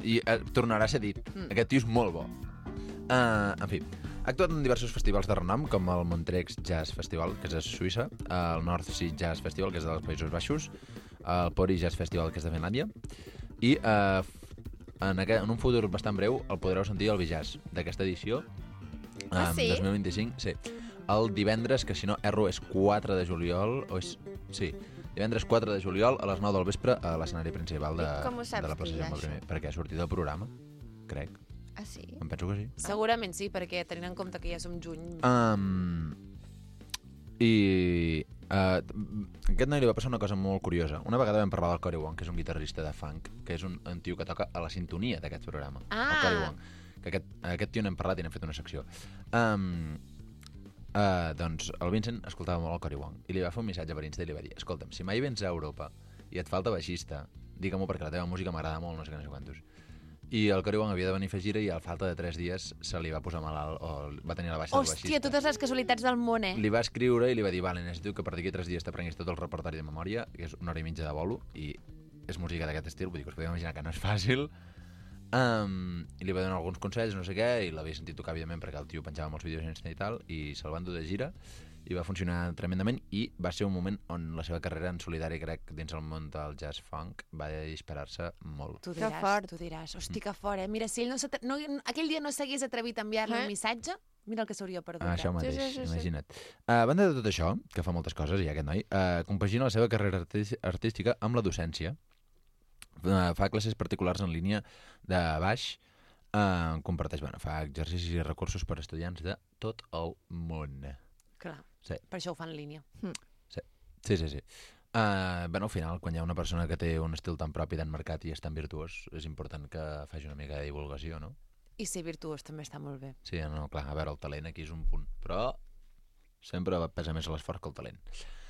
I tornarà a ser dit. Aquest tio és molt bo. En fi, ha actuat en diversos festivals de renom, com el Montreux Jazz Festival, que és a Suïssa, el North Sea Jazz Festival, que és dels Països Baixos, el Pori Jazz Festival, que és de Finlàndia, i en un futur bastant breu el podreu sentir al Bijazz d'aquesta edició, sí? 2025, sí. El divendres, que si no erro és 4 de juliol, sí, divendres 4 de juliol a les 9 del vespre a l'escenari principal de Com ho saps la tu, plaça ja, Jaume això? I, perquè ha sortit del programa, crec. Ah, sí? Em penso que sí. Segurament sí, perquè tenint en compte que ja som juny... Aquest noi li va passar una cosa molt curiosa. Una vegada vam parlar del Cory Wong, que és un guitarrista de funk, que és un tio que toca a la sintonia d'aquest programa. Ah. El Cory Wong. Que aquest tio n'hem parlat i n'hem fet una secció. Doncs el Vincent escoltava molt el Cory Wong i li va fer un missatge per Insta i li va dir: escolta'm, si mai vens a Europa i et falta baixista, digue-m'ho perquè la teva música m'agrada molt, no sé què, no sé quantos. I el Cory Wong havia de venir a fer gira i al falta de 3 dies se li va posar malalt o va tenir la baixa del baixista. Hòstia, totes les casualitats del món, Li va escriure i li va dir: vale, necessito que per d'aquí 3 dies t'aprenguis tot el repertori de memòria, que és 1 hora i mitja de bolo, i és música d'aquest estil, vull dir que us podeu imaginar que no és fàcil. I li va donar alguns consells, no sé què, i l'havia sentit tocar, evidentment, perquè el tio penjava molts vídeos en Insta i tal, i se'l van dur de gira, i va funcionar tremendament, i va ser un moment on la seva carrera en solidari, crec, dins el món del jazz funk, va disparar-se molt. Tu Que diràs, fort. tu diràs. Hosti, que fort, Mira, si ell aquell dia no s'hagués atrevit a enviar-li un missatge, mira el que s'hauria perdut. Això mateix, sí. imagina't. A banda de tot això, que fa moltes coses, ja aquest noi, compagina la seva carrera artística amb la docència. Fa classes particulars en línia de baix, comparteix, fa exercicis i recursos per a estudiants de tot el món. Clar, Sí. per això ho fan en línia. Sí. Al final, quan hi ha una persona que té un estil tan propi, tan marcat i és tan virtuós, és important que faci una mica de divulgació, no? I ser virtuós també està molt bé. Sí, no, clar, a veure, el talent aquí és un punt, però sempre pesa més l'esforç que el talent.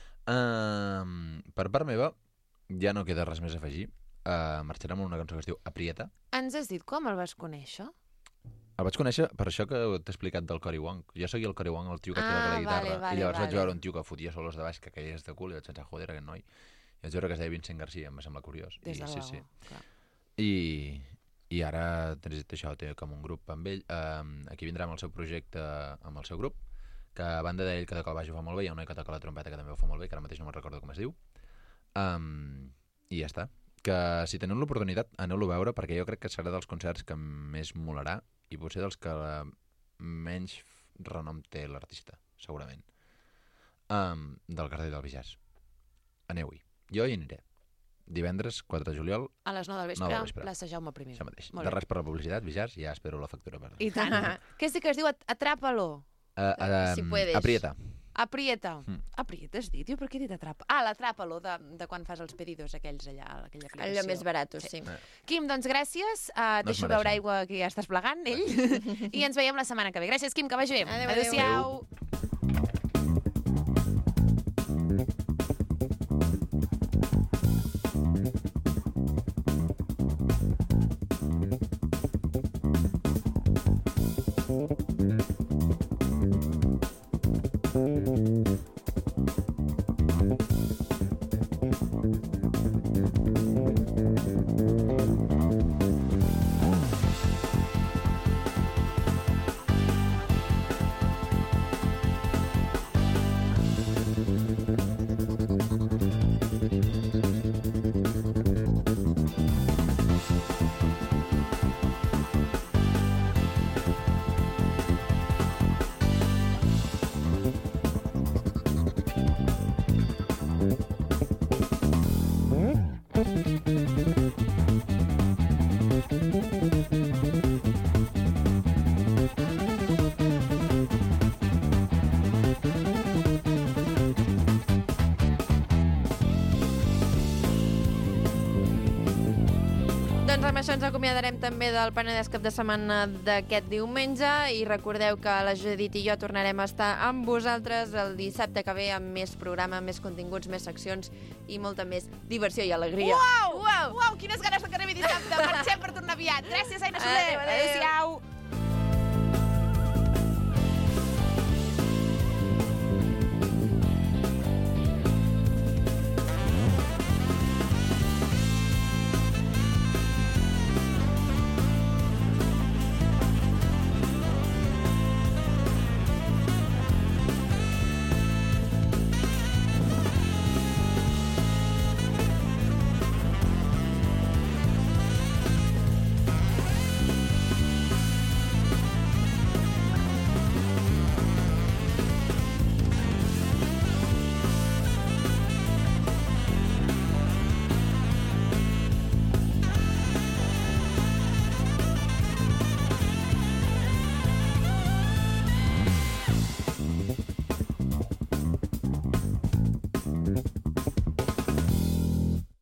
Per part meva, ja no queda res més a afegir. Marxarem amb una cançó que es diu Aprieta. Ens has dit com el vas conèixer? El vaig conèixer per això que t'he explicat del Cory Wong. Jo seguia el Cory Wong, el tio que toca la guitarra, vale, i llavors vaig vale. veure un tio que fotia solos de baix, que caies de cul, i vaig pensar, joder, aquest noi. I vaig veure que es deia Vincent Garcia, em va semblar curiós. Des de I, l'Ago, clar. I ara, això, té com un grup amb ell. Aquí vindrà amb el seu projecte, amb el seu grup, que a banda d'ell que toca el baix ho fa molt bé, hi ha un noi que toca la trompeta que també ho fa molt bé, que ara mateix no me'n recordo com es diu. I ja està. Que si teniu l'oportunitat, aneu-lo a veure, perquè jo crec que serà dels concerts que més molarà i potser dels que menys renom té l'artista, segurament. Del carrer del Bijazz. Aneu-hi. Jo hi aniré. Divendres, 4 de juliol, A les 9 del 9 del vespre, vespre. plaça Jaume I. això mateix. Molt De bé. res per la publicitat, Bijazz, ja espero la factura per... I tant. Què sí que es diu? Atrapa-lo. Si puedes. Aprieta. Aprieta. Aprieta has dit? Jo per què he dit atrapa? L'atrapa-lo de quan fas els pedidos aquells allà, a aquella aplicació. Allò més barat, sí. Quim, doncs gràcies. No es Deixo mereixen. beure aigua que ja estàs plegant, ell. I ens veiem la setmana que ve. Gràcies, Quim, que vagi bé. Adéu, adéu. Adéu-siau. Doncs amb això ens acomiadarem també del Penedès cap de setmana d'aquest diumenge i recordeu que la Judit i jo tornarem a estar amb vosaltres el dissabte que ve amb més programa, més continguts, més seccions i molta més diversió i alegria. Uau! Quines ganes de que arribi dissabte. Marxem per tornar aviat. Gràcies, Aina Soler. Adéu, adéu. Adéu-siau.